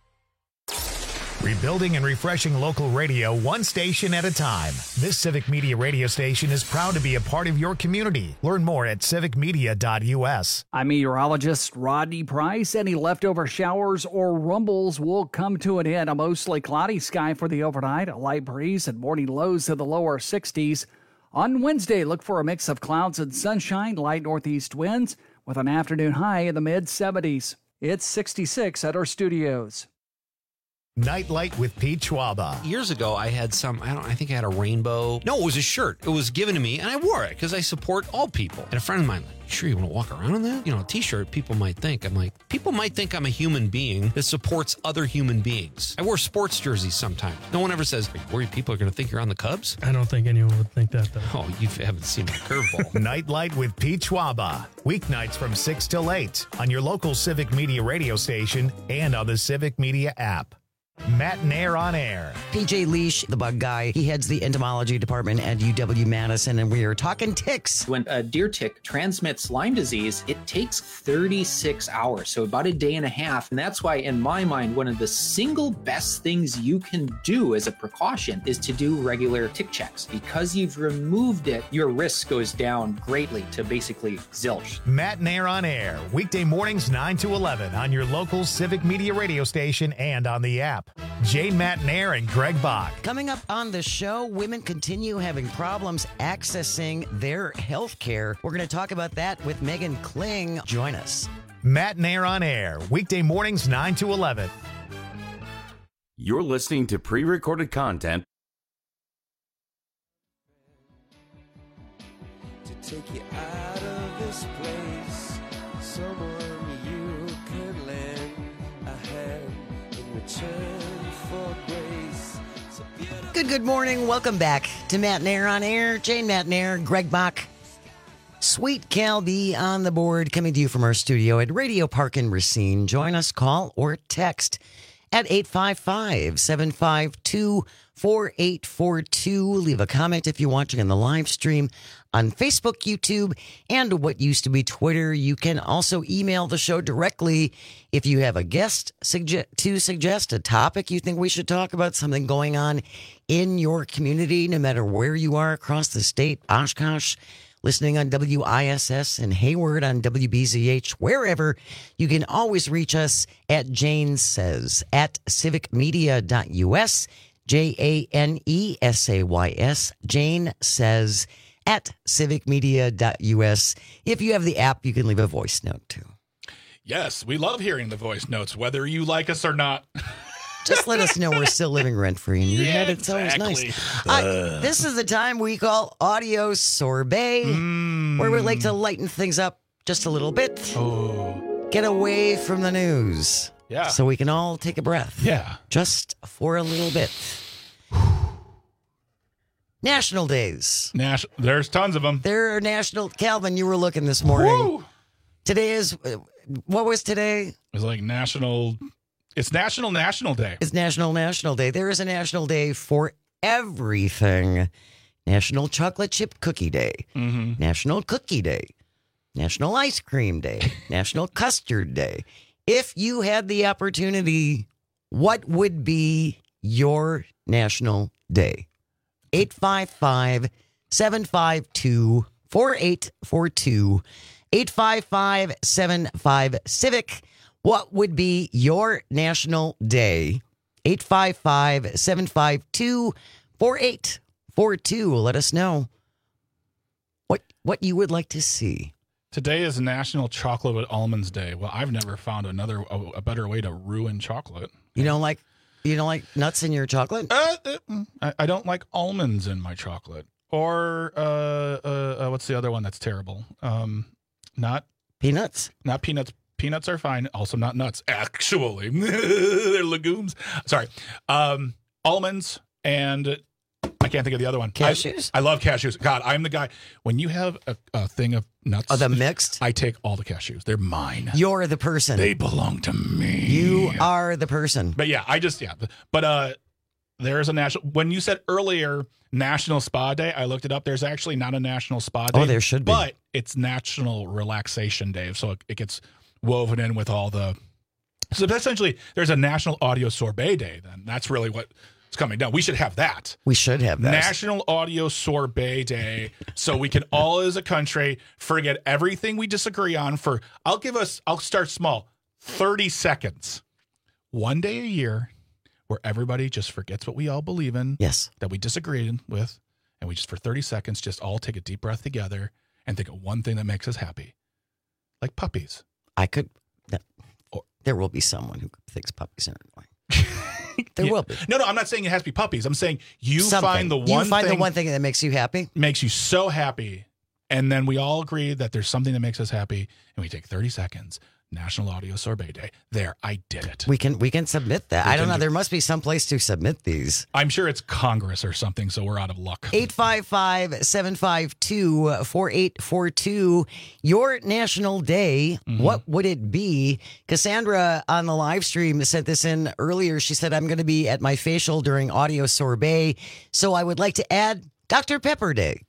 Rebuilding and refreshing local radio one station at a time. This Civic Media radio station is proud to be a part of your community. Learn more at civic media dot u s. I'm meteorologist Rodney Price. Any leftover showers or rumbles will come to an end. A mostly cloudy sky for the overnight, a light breeze and morning lows to the lower sixties. On Wednesday, look for a mix of clouds and sunshine, light northeast winds with an afternoon high in the mid seventies. It's sixty-six at our studios. Nightlight with Pete Schwaba. Years ago, I had some, I don't I think I had a rainbow. No, it was a shirt. It was given to me, and I wore it because I support all people. And a friend of mine, like, sure you want to walk around in that? You know, a t-shirt, people might think. I'm like, people might think I'm a human being that supports other human beings. I wear sports jerseys sometimes. No one ever says, are you worried people are going to think you're on the Cubs? I don't think anyone would think that, though. Oh, you haven't seen my curveball. Nightlight with Pete Schwaba. Weeknights from six till eight on your local Civic Media radio station and on the Civic Media app. Matt Nair on air. P J Leash, the bug guy, he heads the entomology department at U W Madison, and we are talking ticks. When a deer tick transmits Lyme disease, it takes thirty-six hours, so about a day and a half. And that's why, in my mind, one of the single best things you can do as a precaution is to do regular tick checks. Because you've removed it, your risk goes down greatly to basically zilch. Matt Nair on air, weekday mornings nine to eleven on your local Civic Media radio station and on the app. Jane Matt Nair and Greg Bach. Coming up on the show, women continue having problems accessing their health care. We're going to talk about that with Megan Kling. Join us. Matt Nair on Air, weekday mornings nine to eleven. You're listening to pre-recorded content. To take you out of this place, someone you could lend a hand in return for grace. So Good, good morning. Welcome back to Matt Nair on Air. Jane Matt Nair, Greg Bach, Sweet Cal B on the board, coming to you from our studio at Radio Park in Racine. Join us, call or text at eight five five, seven five two, four eight four two. Leave a comment if you're watching on the live stream on Facebook, YouTube, and what used to be Twitter. You can also email the show directly if you have a guest suge- to suggest a topic you think we should talk about, something going on in your community, no matter where you are across the state, Oshkosh, listening on W I S S and Hayward on W B Z H, wherever. You can always reach us at Jane Says at civic media dot U S, J A N E S A Y S, Jane Says at civic media dot U S. If you have the app, you can leave a voice note too. Yes, we love hearing the voice notes, whether you like us or not. Just let us know we're still living rent-free in your Yeah, head. It's exactly. always nice. Uh, this is the time we call Audio Sorbet, Mm. where we like to lighten things up just a little bit. Oh. Get away from the news. Yeah. So we can all take a breath. Yeah. Just for a little bit. National days. Nas- There's tons of them. There are national... Calvin, you were looking this morning. Woo! Today is... What was today? It was like national... It's National National Day. It's National National Day. There is a national day for everything. National Chocolate Chip Cookie Day. Mm-hmm. National Cookie Day. National Ice Cream Day. National Custard Day. If you had the opportunity, what would be your national day? eight five five, seven five two, four eight four two. eight five five, seven five, civic. What would be your national day? eight five five, seven five two, four eight four two. Let us know what what you would like to see. Today is National Chocolate with Almonds Day. Well, I've never found another a, a better way to ruin chocolate. You don't like you don't like nuts in your chocolate? Uh, uh, I, I don't like almonds in my chocolate. Or uh, uh, uh, what's the other one that's terrible? Um, not peanuts. Not peanuts. Peanuts are fine. Also not nuts. Actually, they're legumes. Sorry. Um, almonds and I can't think of the other one. Cashews? I, I love cashews. God, I'm the guy. When you have a, a thing of nuts. Oh, the mixed? I take all the cashews. They're mine. You're the person. They belong to me. You are the person. But yeah, I just, yeah. But uh, there's a national, when you said earlier National Spa Day, I looked it up. There's actually not a National Spa Day. Oh, there should be. But it's National Relaxation Day. So it, it gets woven in with all the, so essentially there's a National Audio Sorbet Day then. That's really what's coming down. We should have that. We should have that. National Audio Sorbet Day, so we can all as a country forget everything we disagree on for, I'll give us, I'll start small, thirty seconds. One day a year where everybody just forgets what we all believe in. Yes. That we disagree with, and we just for thirty seconds just all take a deep breath together and think of one thing that makes us happy. Like puppies. I could, or, there will be someone who thinks puppies are annoying. There yeah. will be. No, no, I'm not saying it has to be puppies. I'm saying you Something. find the one you find thing the one thing that makes you happy, makes you so happy, and then we all agree that there's something that makes us happy, and we take thirty seconds. National Audio Sorbet Day. There, I did it. We can we can submit that. We I don't can know. do- There must be some place to submit these. I'm sure it's Congress or something, so we're out of luck. eight five five, seven five two, four eight four two. Your national day, Mm-hmm. what would it be? Cassandra on the live stream sent this in earlier. She said, I'm going to be at my facial during Audio Sorbet, so I would like to add Doctor Pepper Day.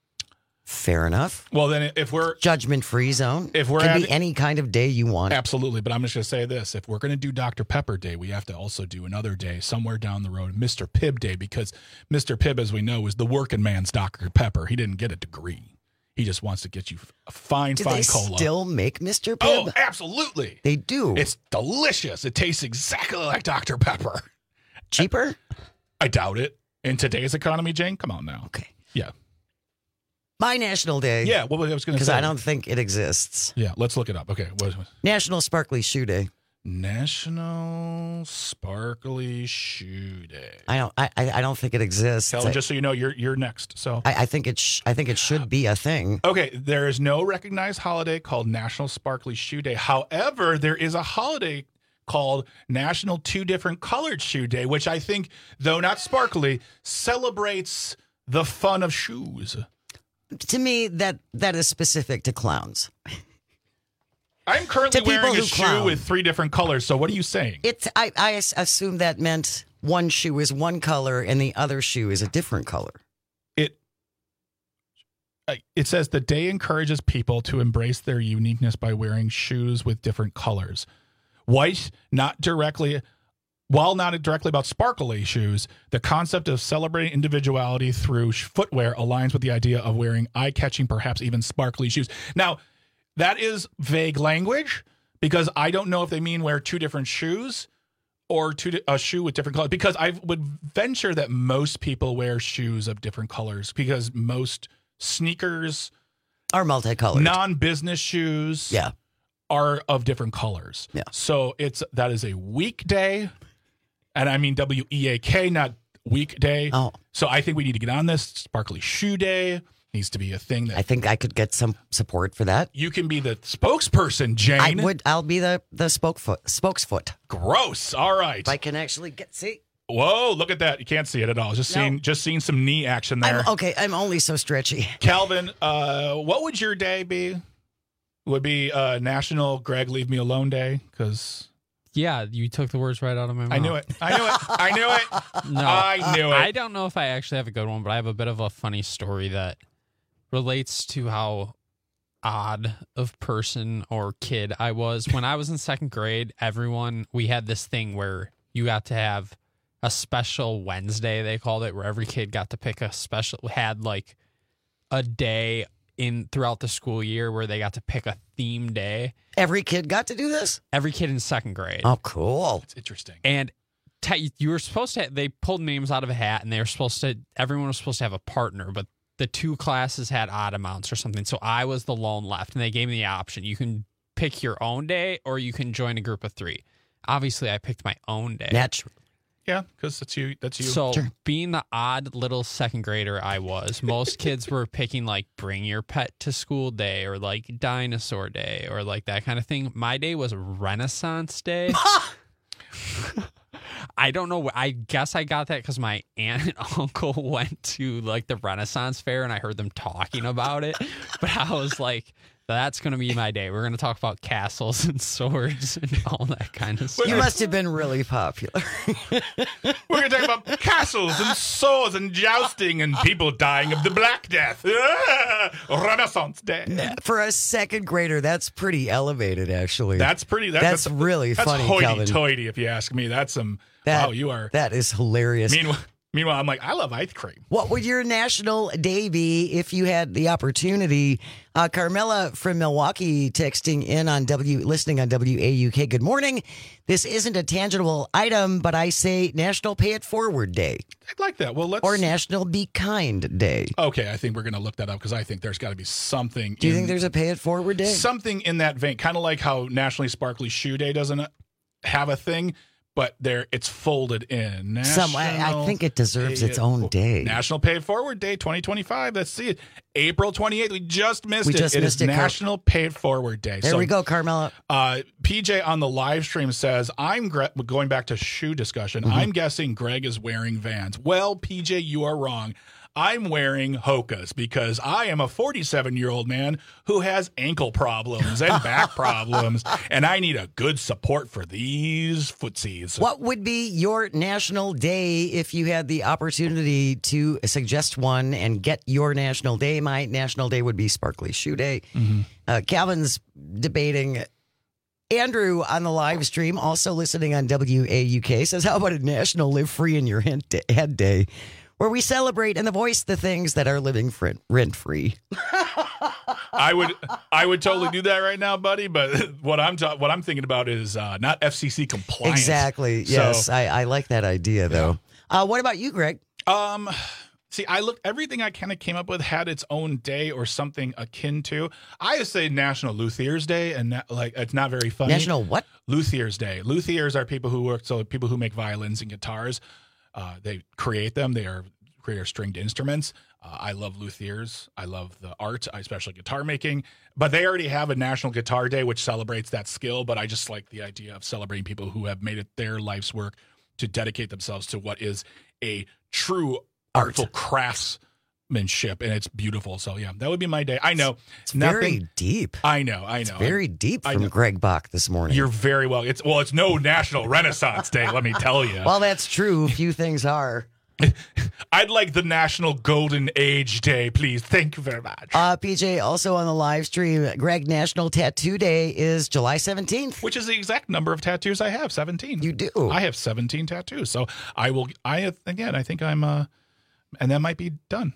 Fair enough. Well, then if we're judgment-free zone, if we're can having- be any kind of day you want. Absolutely, but I'm just going to say this. If we're going to do Doctor Pepper Day, we have to also do another day somewhere down the road, Mister Pibb Day, because Mister Pibb, as we know, is the working man's Doctor Pepper. He didn't get a degree. He just wants to get you a fine, Do fine they cola. still make Mister Oh, Pibb? absolutely. They do. It's delicious. It tastes exactly like Doctor Pepper. Cheaper? I doubt it. In today's economy, Jane, come on now. Okay. Yeah. My national day. Yeah, what was I was going to Because say? I don't think it exists. Yeah, let's look it up. Okay. What, what? National Sparkly Shoe Day. National Sparkly Shoe Day. I don't. I. I I don't think it exists. Kelvin, I, just so you know, you're you're next. So I, I think it. Sh- I think it should be a thing. okay, there is no recognized holiday called National Sparkly Shoe Day. However, there is a holiday called National Two Different Colored Shoe Day, which I think, though not sparkly, celebrates the fun of shoes. To me, that that is specific to clowns. I'm currently To people wearing a who shoe clown. with three different colors. So what are you saying? It's. I. I assume that meant one shoe is one color and the other shoe is a different color. It uh, it says the day encourages people to embrace their uniqueness by wearing shoes with different colors. White, not directly, while not directly about sparkly shoes, the concept of celebrating individuality through sh- footwear aligns with the idea of wearing eye-catching, perhaps even sparkly shoes. Now, that is vague language because I don't know if they mean wear two different shoes or two di- a shoe with different colors. Because I would venture that most people wear shoes of different colors because most sneakers are multicolored. Non-business shoes, yeah, are of different colors. Yeah. So it's that is a weekday, and I mean W E A K, not weekday. Oh. So I think we need to get on this. Sparkly Shoe Day needs to be a thing that I think I could get some support for that. you can be the spokesperson, Jane. I would. I'll be the the spokefoot. Spokesfoot. Gross. All right. If I can actually get see. Whoa, look at that. You can't see it at all. Just No. seeing just seeing some knee action there. I'm, okay, I'm only so stretchy. Calvin, uh, what would your day be? Would be uh, National Greg Leave Me Alone Day? Because Yeah, you took the words right out of my mouth. I knew it. I knew it. I knew it. No, I knew it. I don't know if I actually have a good one, but I have a bit of a funny story that relates to how odd of person or kid I was. When I was in second grade, everyone, we had this thing where you got to have a special Wednesday, they called it, where every kid got to pick a special, had like a day in throughout the school year where they got to pick a theme day. Every kid got to do this? Every kid in second grade. Oh, cool. It's interesting. And te- you were supposed to, they pulled names out of a hat and they were supposed to, everyone was supposed to have a partner, but the two classes had odd amounts or something. So I was the lone left and they gave me the option. You can pick your own day or you can join a group of three. Obviously, I picked my own day. Natural. Yeah, because that's you. That's you. So being the odd little second grader I was, most kids were picking like bring your pet to school day or like dinosaur day or like that kind of thing. My day was Renaissance Day. I don't know. I guess I got that because my aunt and uncle went to like the Renaissance fair and I heard them talking about it. But I was like, that's going to be my day. We're going to talk about castles and swords and all that kind of stuff. You must have been really popular. We're going to talk about castles and swords and jousting and people dying of the Black Death. Ah, Renaissance Day. For a second grader, that's pretty elevated, actually. That's pretty. That, that's, that's really that's funny, Calvin. hoity-toity, if you ask me. That's some. That, wow, you are. That is hilarious. Meanwhile, meanwhile, I'm like, I love ice cream. What would your national day be if you had the opportunity? Uh, Carmela from Milwaukee texting in on W, listening on W A U K. Good morning. This isn't a tangible item, but I say National Pay It Forward Day. I'd like that. Well, let's. Or National Be Kind Day. Okay, I think we're going to look that up because I think there's got to be something. Do you in, think there's a Pay It Forward Day? Something in that vein, kind of like how Nationally Sparkly Shoe Day doesn't have a thing. But there, it's folded in. National Some, I, I think it deserves its own day. National Pay It Forward Day twenty twenty-five. Let's see it. April twenty-eighth. We just missed We it. just it missed is it, Car- National Pay It Forward Day. There so, we go, Carmela. Uh, P J on the live stream says, I'm gre- going back to shoe discussion. Mm-hmm. I'm guessing Greg is wearing Vans. Well, P J, you are wrong. I'm wearing Hoka's because I am a forty-seven-year-old man who has ankle problems and back problems, and I need a good support for these footsies. What would be your national day if you had the opportunity to suggest one and get your national day? My national day would be Sparkly Shoe Day. Mm-hmm. Uh, Calvin's debating. Andrew on the live stream, also listening on W A U K, says, how about a National Live Free in Your Head Day, where we celebrate and voice the things that are living rent free. I would, I would totally do that right now, buddy. But what I'm, ta- what I'm thinking about is uh, not F C C compliant. Exactly. So, yes, I, I like that idea, though. Uh, what about you, Greg? Um, See, I looked, everything I kind of came up with had its own day or something akin to. I would say National Luthiers Day, and that, like it's not very funny. National what? Luthiers Day. Luthiers are people who work, so people who make violins and guitars. Uh, they create them. They are create stringed instruments. Uh, I love luthiers. I love the art, especially guitar making. But they already have a National Guitar Day, which celebrates that skill. But I just like the idea of celebrating people who have made it their life's work to dedicate themselves to what is a true artful craftsmanship, and it's beautiful. So yeah, that would be my day. I know it's nothing, very deep. I know, I know. It's very deep I from know. Greg Bach this morning. You're very well. It's well, it's no National Renaissance Day. Let me tell you. Well, that's true. Few things are. I'd like the National Golden Age Day, please. Thank you very much. Uh, P J, also on the live stream, Greg, National Tattoo Day is July seventeenth. Which is the exact number of tattoos I have, seventeen. You do. I have seventeen tattoos. So I will, I again, I think I'm, uh, and that might be done.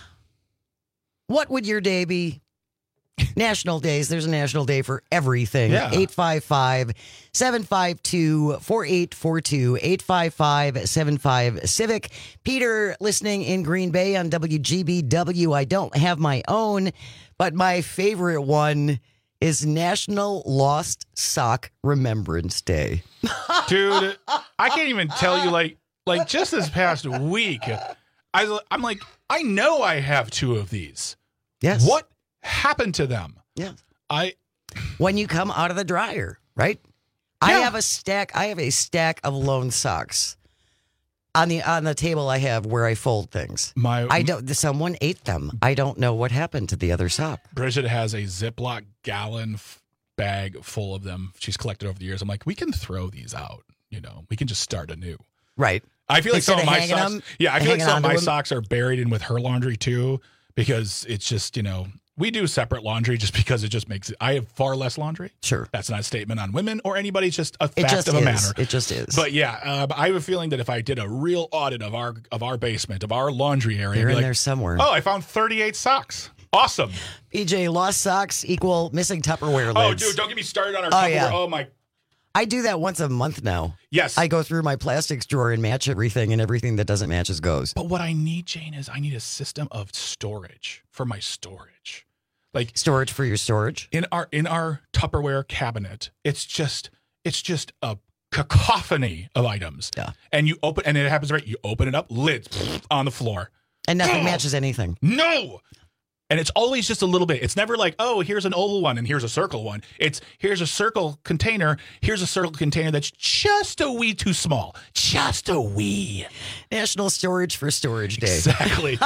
What would your day be? National days. There's a national day for everything. Yeah. eight five five, seven five two, four eight four two, eight five five, seven five Civic. Peter listening in Green Bay on W G B W. I don't have my own, but my favorite one is National Lost Sock Remembrance Day. Dude, I can't even tell you, like, like just this past week, I, I'm like, I know I have two of these. Yes. What happened to them? Yeah. I when you come out of the dryer, right? I Yeah. have a stack. I have a stack of lone socks on the on the table I have where I fold things. My I don't. Someone ate them. I don't know what happened to the other sock. Bridget has a Ziploc gallon f- bag full of them. She's collected over the years. I'm like, we can throw these out. You know, we can just start anew. Right. I feel like Instead some of of my hanging socks. them- yeah, I feel like hanging some of onto my them. socks are buried in with her laundry too, because it's just, you know, we do separate laundry just because it just makes it. I have far less laundry. Sure. That's not a statement on women or anybody. It's just a It fact just of a is. matter. It just is. But yeah, uh, I have a feeling that if I did a real audit of our of our basement, of our laundry area, They're I'd be in like, there somewhere. Oh, I found thirty-eight socks. Awesome. P J, lost socks equal missing Tupperware Oh, lids. dude, don't get me started on our Oh, Tupperware. yeah. Oh my. I do that once a month now. Yes. I go through my plastics drawer and match everything, and everything that doesn't match is goes. But what I need, Jane, is I need a system of storage for my storage. Like storage for your storage? In our in our Tupperware cabinet, it's just it's just a cacophony of items. Yeah. And you open and it happens right, you open it up, lids on the floor. And nothing matches anything. No. And it's always just a little bit. It's never like, oh, here's an oval one and here's a circle one. It's here's a circle container. Here's a circle container that's just a wee too small. Just a wee. National Storage for Storage Day. Exactly.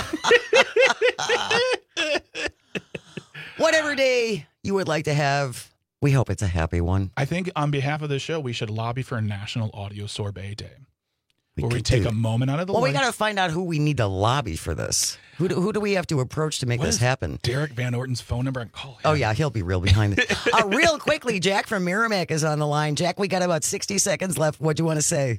Whatever day you would like to have, we hope it's a happy one. I think on behalf of the show, we should lobby for a National Audio Sorbet Day. We where we could take do- a moment out of the Well, we lunch. got to find out who we need to lobby for this. Who do, who do we have to approach to make What this is happen? Derek Van Orton's phone number and call him. Oh, yeah, he'll be real behind it. uh, real quickly, Jack from Merrimack is on the line. Jack, we got about sixty seconds left. What do you want to say?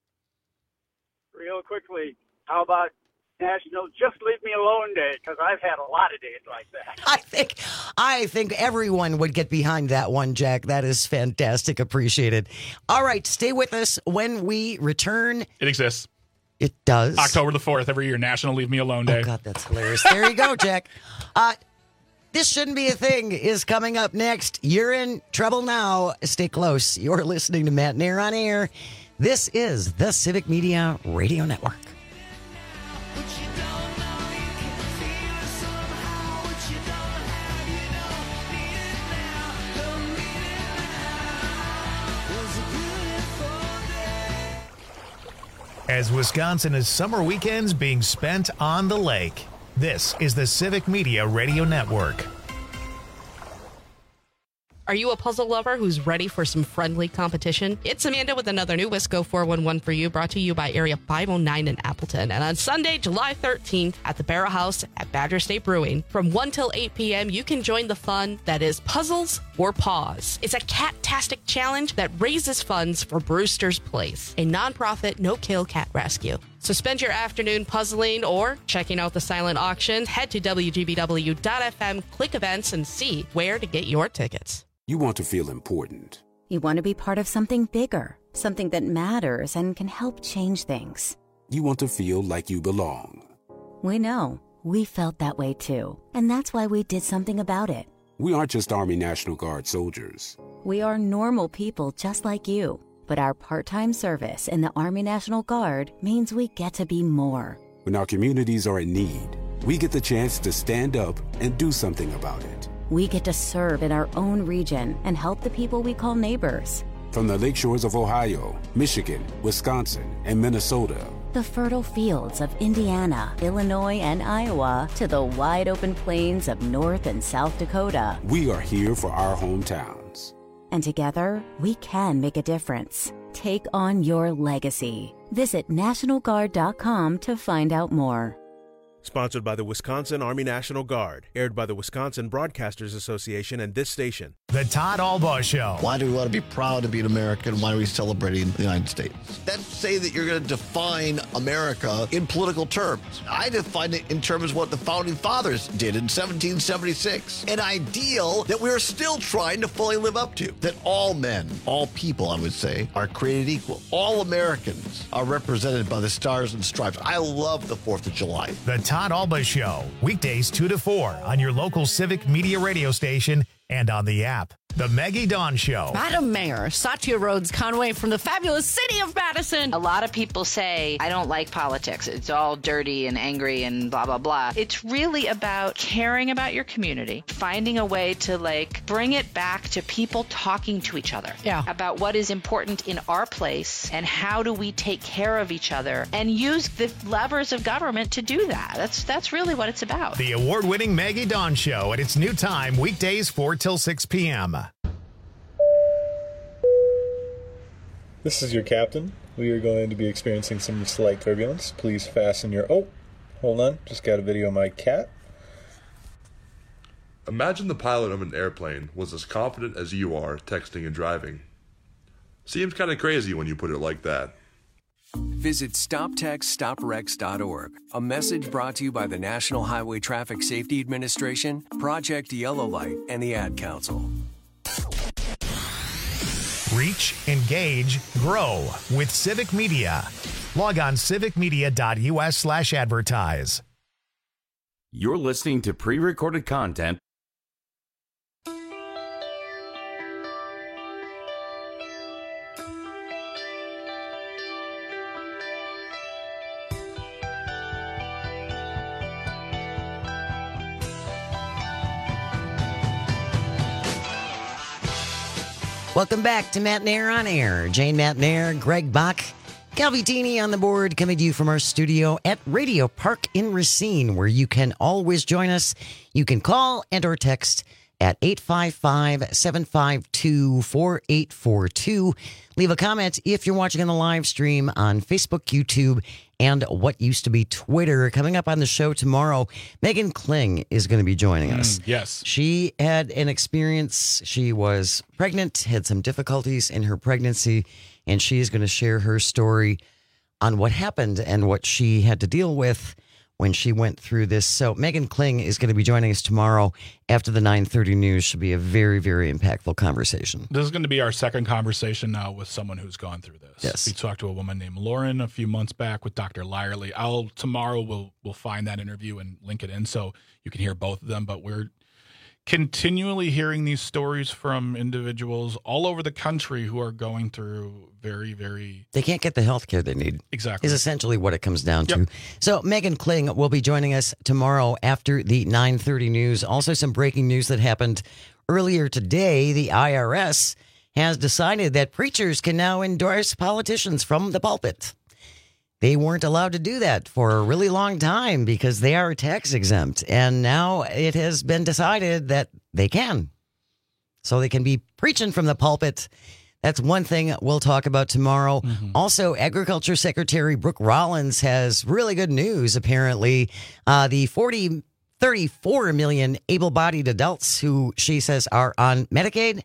Real quickly, how about National Just Leave Me Alone Day? Because I've had a lot of days like that. I think I think everyone would get behind that one, Jack. That is fantastic. Appreciated. All right, stay with us when we return. It exists. It does. October the fourth, every year, National Leave Me Alone Day. Oh, God, that's hilarious. There you go, Jack. Uh, this shouldn't be a thing is coming up next. You're in trouble now. Stay close. You're listening to Matt Nair on Air. This is the Civic Media Radio Network. As Wisconsin is summer weekends being spent on the lake, this is the Civic Media Radio Network. Are you a puzzle lover who's ready for some friendly competition? It's Amanda with another new Wisco four one one for you, brought to you by Area five oh nine in Appleton. And on Sunday, July thirteenth, at the Barrel House at Badger State Brewing, from one till eight p.m., you can join the fun that is Puzzles for Paws. It's a cat-tastic challenge that raises funds for Brewster's Place, a nonprofit no-kill cat rescue. So spend your afternoon puzzling or checking out the silent auction. Head to W G B W dot F M, click events, and see where to get your tickets. You want to feel important. You want to be part of something bigger, something that matters and can help change things. You want to feel like you belong. We know. We felt that way too. And that's why we did something about it. We aren't just Army National Guard soldiers. We are normal people just like you. But our part-time service in the Army National Guard means we get to be more. When our communities are in need, we get the chance to stand up and do something about it. We get to serve in our own region and help the people we call neighbors. From the lakeshores of Ohio, Michigan, Wisconsin, and Minnesota, The fertile fields of Indiana, Illinois, and Iowa, to the wide open plains of North and South Dakota. we are here for our hometowns. And together, we can make a difference. Take on your legacy. Visit National Guard dot com to find out more. Sponsored by the Wisconsin Army National Guard. Aired by the Wisconsin Broadcasters Association and this station. The Todd Albaugh Show. Why do we want to be proud to be an American? Why are we celebrating the United States? That's say that you're going to define America in political terms. I define it in terms of what the founding fathers did in seventeen seventy-six. An ideal that we're still trying to fully live up to. That all men, all people, I would say, are created equal. All Americans are represented by the stars and stripes. I love the fourth of July. The Todd Albaugh Show, weekdays two to four on your local Civic Media radio station and on the app. The Maggie Dawn Show. Madam Mayor, Satya Rhodes Conway from the fabulous city of Madison. A lot of people say, I don't like politics. It's all dirty and angry and blah, blah, blah. It's really about caring about your community, finding a way to, like, bring it back to people talking to each other. Yeah. About what is important in our place and how do we take care of each other and use the levers of government to do that. That's, that's really what it's about. The award-winning Maggie Dawn Show at its new time, weekdays four till six p.m. This is your captain. We are going to be experiencing some slight turbulence. Please fasten your... Oh, hold on. Just got a video of my cat. Imagine the pilot of an airplane was as confident as you are texting and driving. Seems kind of crazy when you put it like that. Visit stop text stop wrecks dot org. A message brought to you by the National Highway Traffic Safety Administration, Project Yellow Light, and the Ad Council. Reach, engage, grow with Civic Media. Log on civic media dot u s slash advertise. You're listening to pre-recorded content. Welcome back to Matt Nair on Air. Jane Matt Nair, Greg Bach, Calvitini on the board, coming to you from our studio at Radio Park in Racine, where you can always join us. You can call and or text at eight five five, seven five two, four eight four two. Leave a comment if you're watching on the live stream on Facebook, YouTube, and what used to be Twitter. Coming up on the show tomorrow, Megan Kling is going to be joining us. Mm, yes. She had an experience. She was pregnant, had some difficulties in her pregnancy, and she is going to share her story on what happened and what she had to deal with when she went through this. So Megan Kling is going to be joining us tomorrow after the nine thirty news. Should be a very, very impactful conversation. This is going to be our second conversation now with someone who's gone through this. Yes. We talked to a woman named Lauren a few months back with Doctor Lyerly. I'll tomorrow we'll we'll find that interview and link it in so you can hear both of them. But we're continually hearing these stories from individuals all over the country who are going through very, very... They can't get the health care they need. Exactly. Is essentially what it comes down Yep. to. So Megan Kling will be joining us tomorrow after the nine thirty news. Also some breaking news that happened earlier today. The I R S has decided that preachers can now endorse politicians from the pulpit. They weren't allowed to do that for a really long time because they are tax exempt. And now it has been decided that they can. So they can be preaching from the pulpit. That's one thing we'll talk about tomorrow. Mm-hmm. Also, Agriculture Secretary Brooke Rollins has really good news, apparently. Uh, the forty, thirty-four million able-bodied adults who she says are on Medicaid,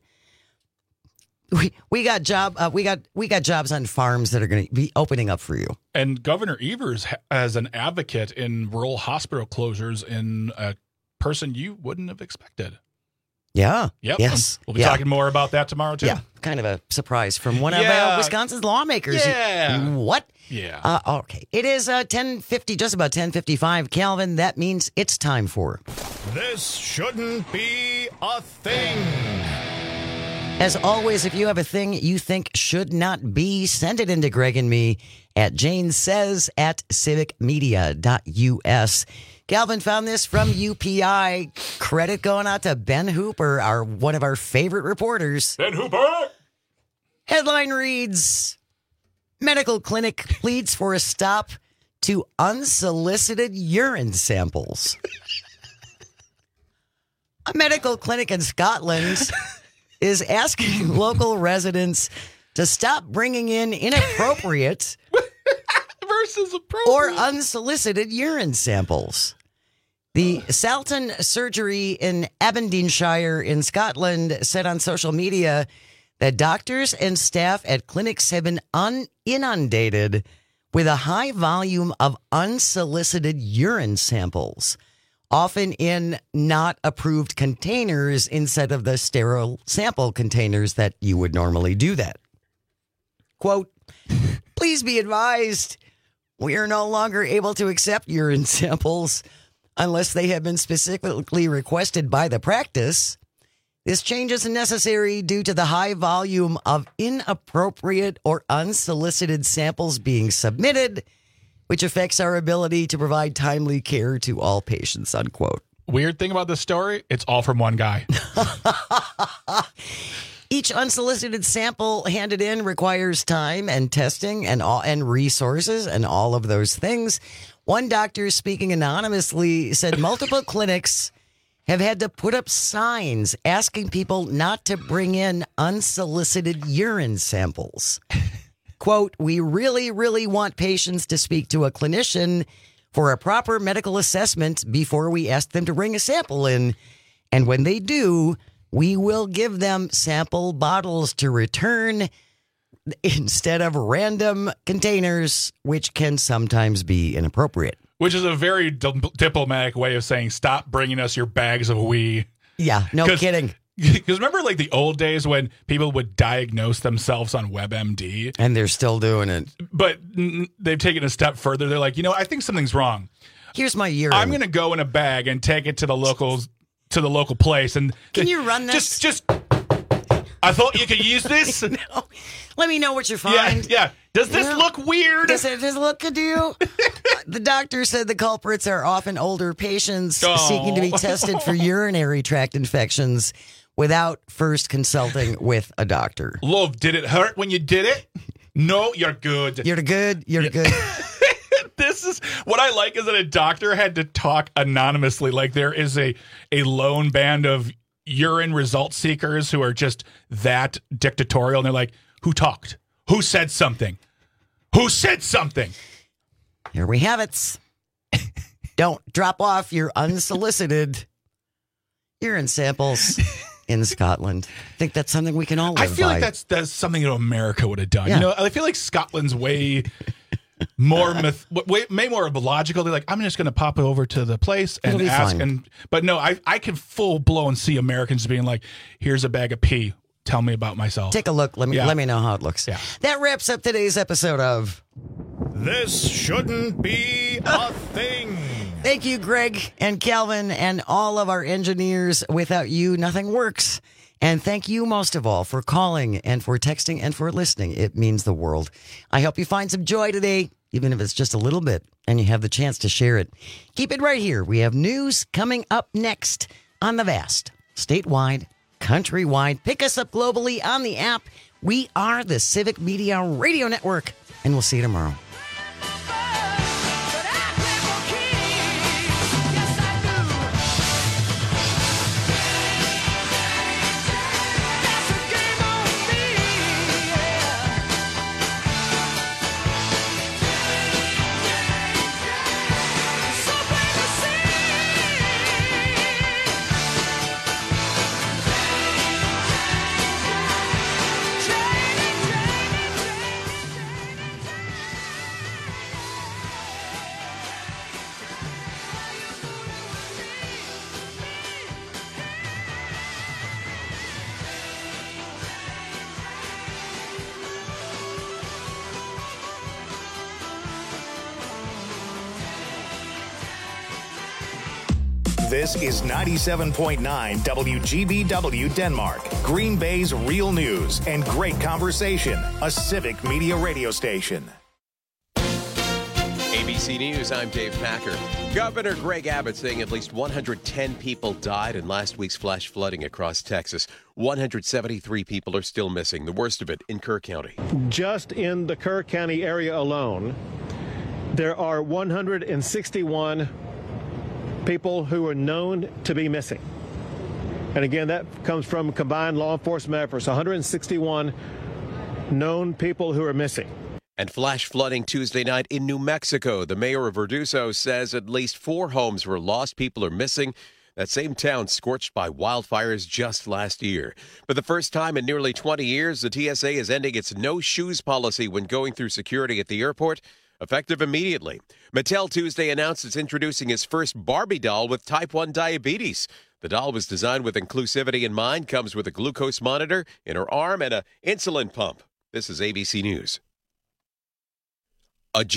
we we got job uh, we got we got jobs on farms that are going to be opening up for you. And Governor Evers, ha- as an advocate in rural hospital closures, in a person you wouldn't have expected. Yeah. Yep. Yes. We'll be yeah. talking more about that tomorrow, too. Yeah. Kind of a surprise from one of Yeah. uh, Wisconsin's lawmakers. Yeah. What? Yeah. Uh, okay. It is uh, ten fifty, just about ten fifty-five. Calvin, that means it's time for... This shouldn't be a thing. As always, if you have a thing you think should not be, send it into Greg and me at Jane Says at civic media dot U S. Calvin found this from U P I. Credit going out to Ben Hooper, our one of our favorite reporters. Ben Hooper! Headline reads, medical clinic pleads for a stop to unsolicited urine samples. A medical clinic in Scotland is asking local residents to stop bringing in inappropriate versus appropriate or unsolicited urine samples. The Salton Surgery in Aberdeenshire in Scotland said on social media that doctors and staff at clinics have been un- inundated with a high volume of unsolicited urine samples, often in not approved containers instead of the sterile sample containers that you would normally do that. Quote, please be advised, we are no longer able to accept urine samples unless they have been specifically requested by the practice. This change is necessary due to the high volume of inappropriate or unsolicited samples being submitted, which affects our ability to provide timely care to all patients, unquote. Weird thing about this story, it's all from one guy. Each unsolicited sample handed in requires time and testing and all and resources and all of those things. One doctor speaking anonymously said multiple clinics have had to put up signs asking people not to bring in unsolicited urine samples. Quote, we really, really want patients to speak to a clinician for a proper medical assessment before we ask them to bring a sample in. And when they do, we will give them sample bottles to return instead of random containers, which can sometimes be inappropriate. Which is a very di- diplomatic way of saying, stop bringing us your bags of wee. Yeah, no Cause, kidding. Because remember like the old days when people would diagnose themselves on WebMD? And they're still doing it. But n- they've taken a step further. They're like, you know, I think something's wrong. Here's my urine. I'm going to go in a bag and take it to the local, to the local place. And Can you run this? Just, just, I thought you could use this. No. Let me know what you find. Yeah, yeah. Does this Yeah. look weird? Does it, does it look good to you? The doctor said the culprits are often older patients Oh. seeking to be tested for urinary tract infections without first consulting with a doctor. Love, did it hurt when you did it? No, you're good. You're good. You're good. This is what I like is that a doctor had to talk anonymously. Like there is a, a lone band of urine result seekers who are just that dictatorial. And they're like, who talked? Who said something? Who said something? Here we have it. Don't drop off your unsolicited urine samples in Scotland. I think that's something we can all live I feel by. like that's that's something that America would have done. Yeah. You know, I feel like Scotland's way more myth, way, way more logical. They're like, I'm just going to pop over to the place and It'll be ask. fine. And but no, I I can full blown see Americans being like, here's a bag of pee. Tell me about myself. Take a look. Let me Yeah. let me know how it looks. Yeah. That wraps up today's episode of This shouldn't be a thing. Thank you, Greg and Calvin, and all of our engineers. Without you, nothing works. And thank you most of all for calling and for texting and for listening. It means the world. I hope you find some joy today, even if it's just a little bit, and you have the chance to share it. Keep it right here. We have news coming up next on the vast, statewide, countrywide. Pick us up globally on the app. We are the Civic Media Radio Network, and we'll see you tomorrow. This is ninety-seven point nine W G B W Denmark, Green Bay's real news and great conversation, a Civic Media radio station. A B C News, I'm Dave Packer. Governor Greg Abbott saying at least one hundred ten people died in last week's flash flooding across Texas. one hundred seventy-three people are still missing, the worst of it in Kerr County. Just in the Kerr County area alone, there are one hundred sixty-one people who are known to be missing. And again, that comes from combined law enforcement efforts, one hundred sixty-one known people who are missing. And flash flooding Tuesday night in New Mexico. The mayor of Verduso says at least four homes were lost. People are missing. That same town scorched by wildfires just last year. For the first time in nearly twenty years, the T S A is ending its no-shoes policy when going through security at the airport, effective immediately. Mattel Tuesday announced it's introducing its first Barbie doll with type one diabetes. The doll was designed with inclusivity in mind, comes with a glucose monitor in her arm and an insulin pump. This is A B C News.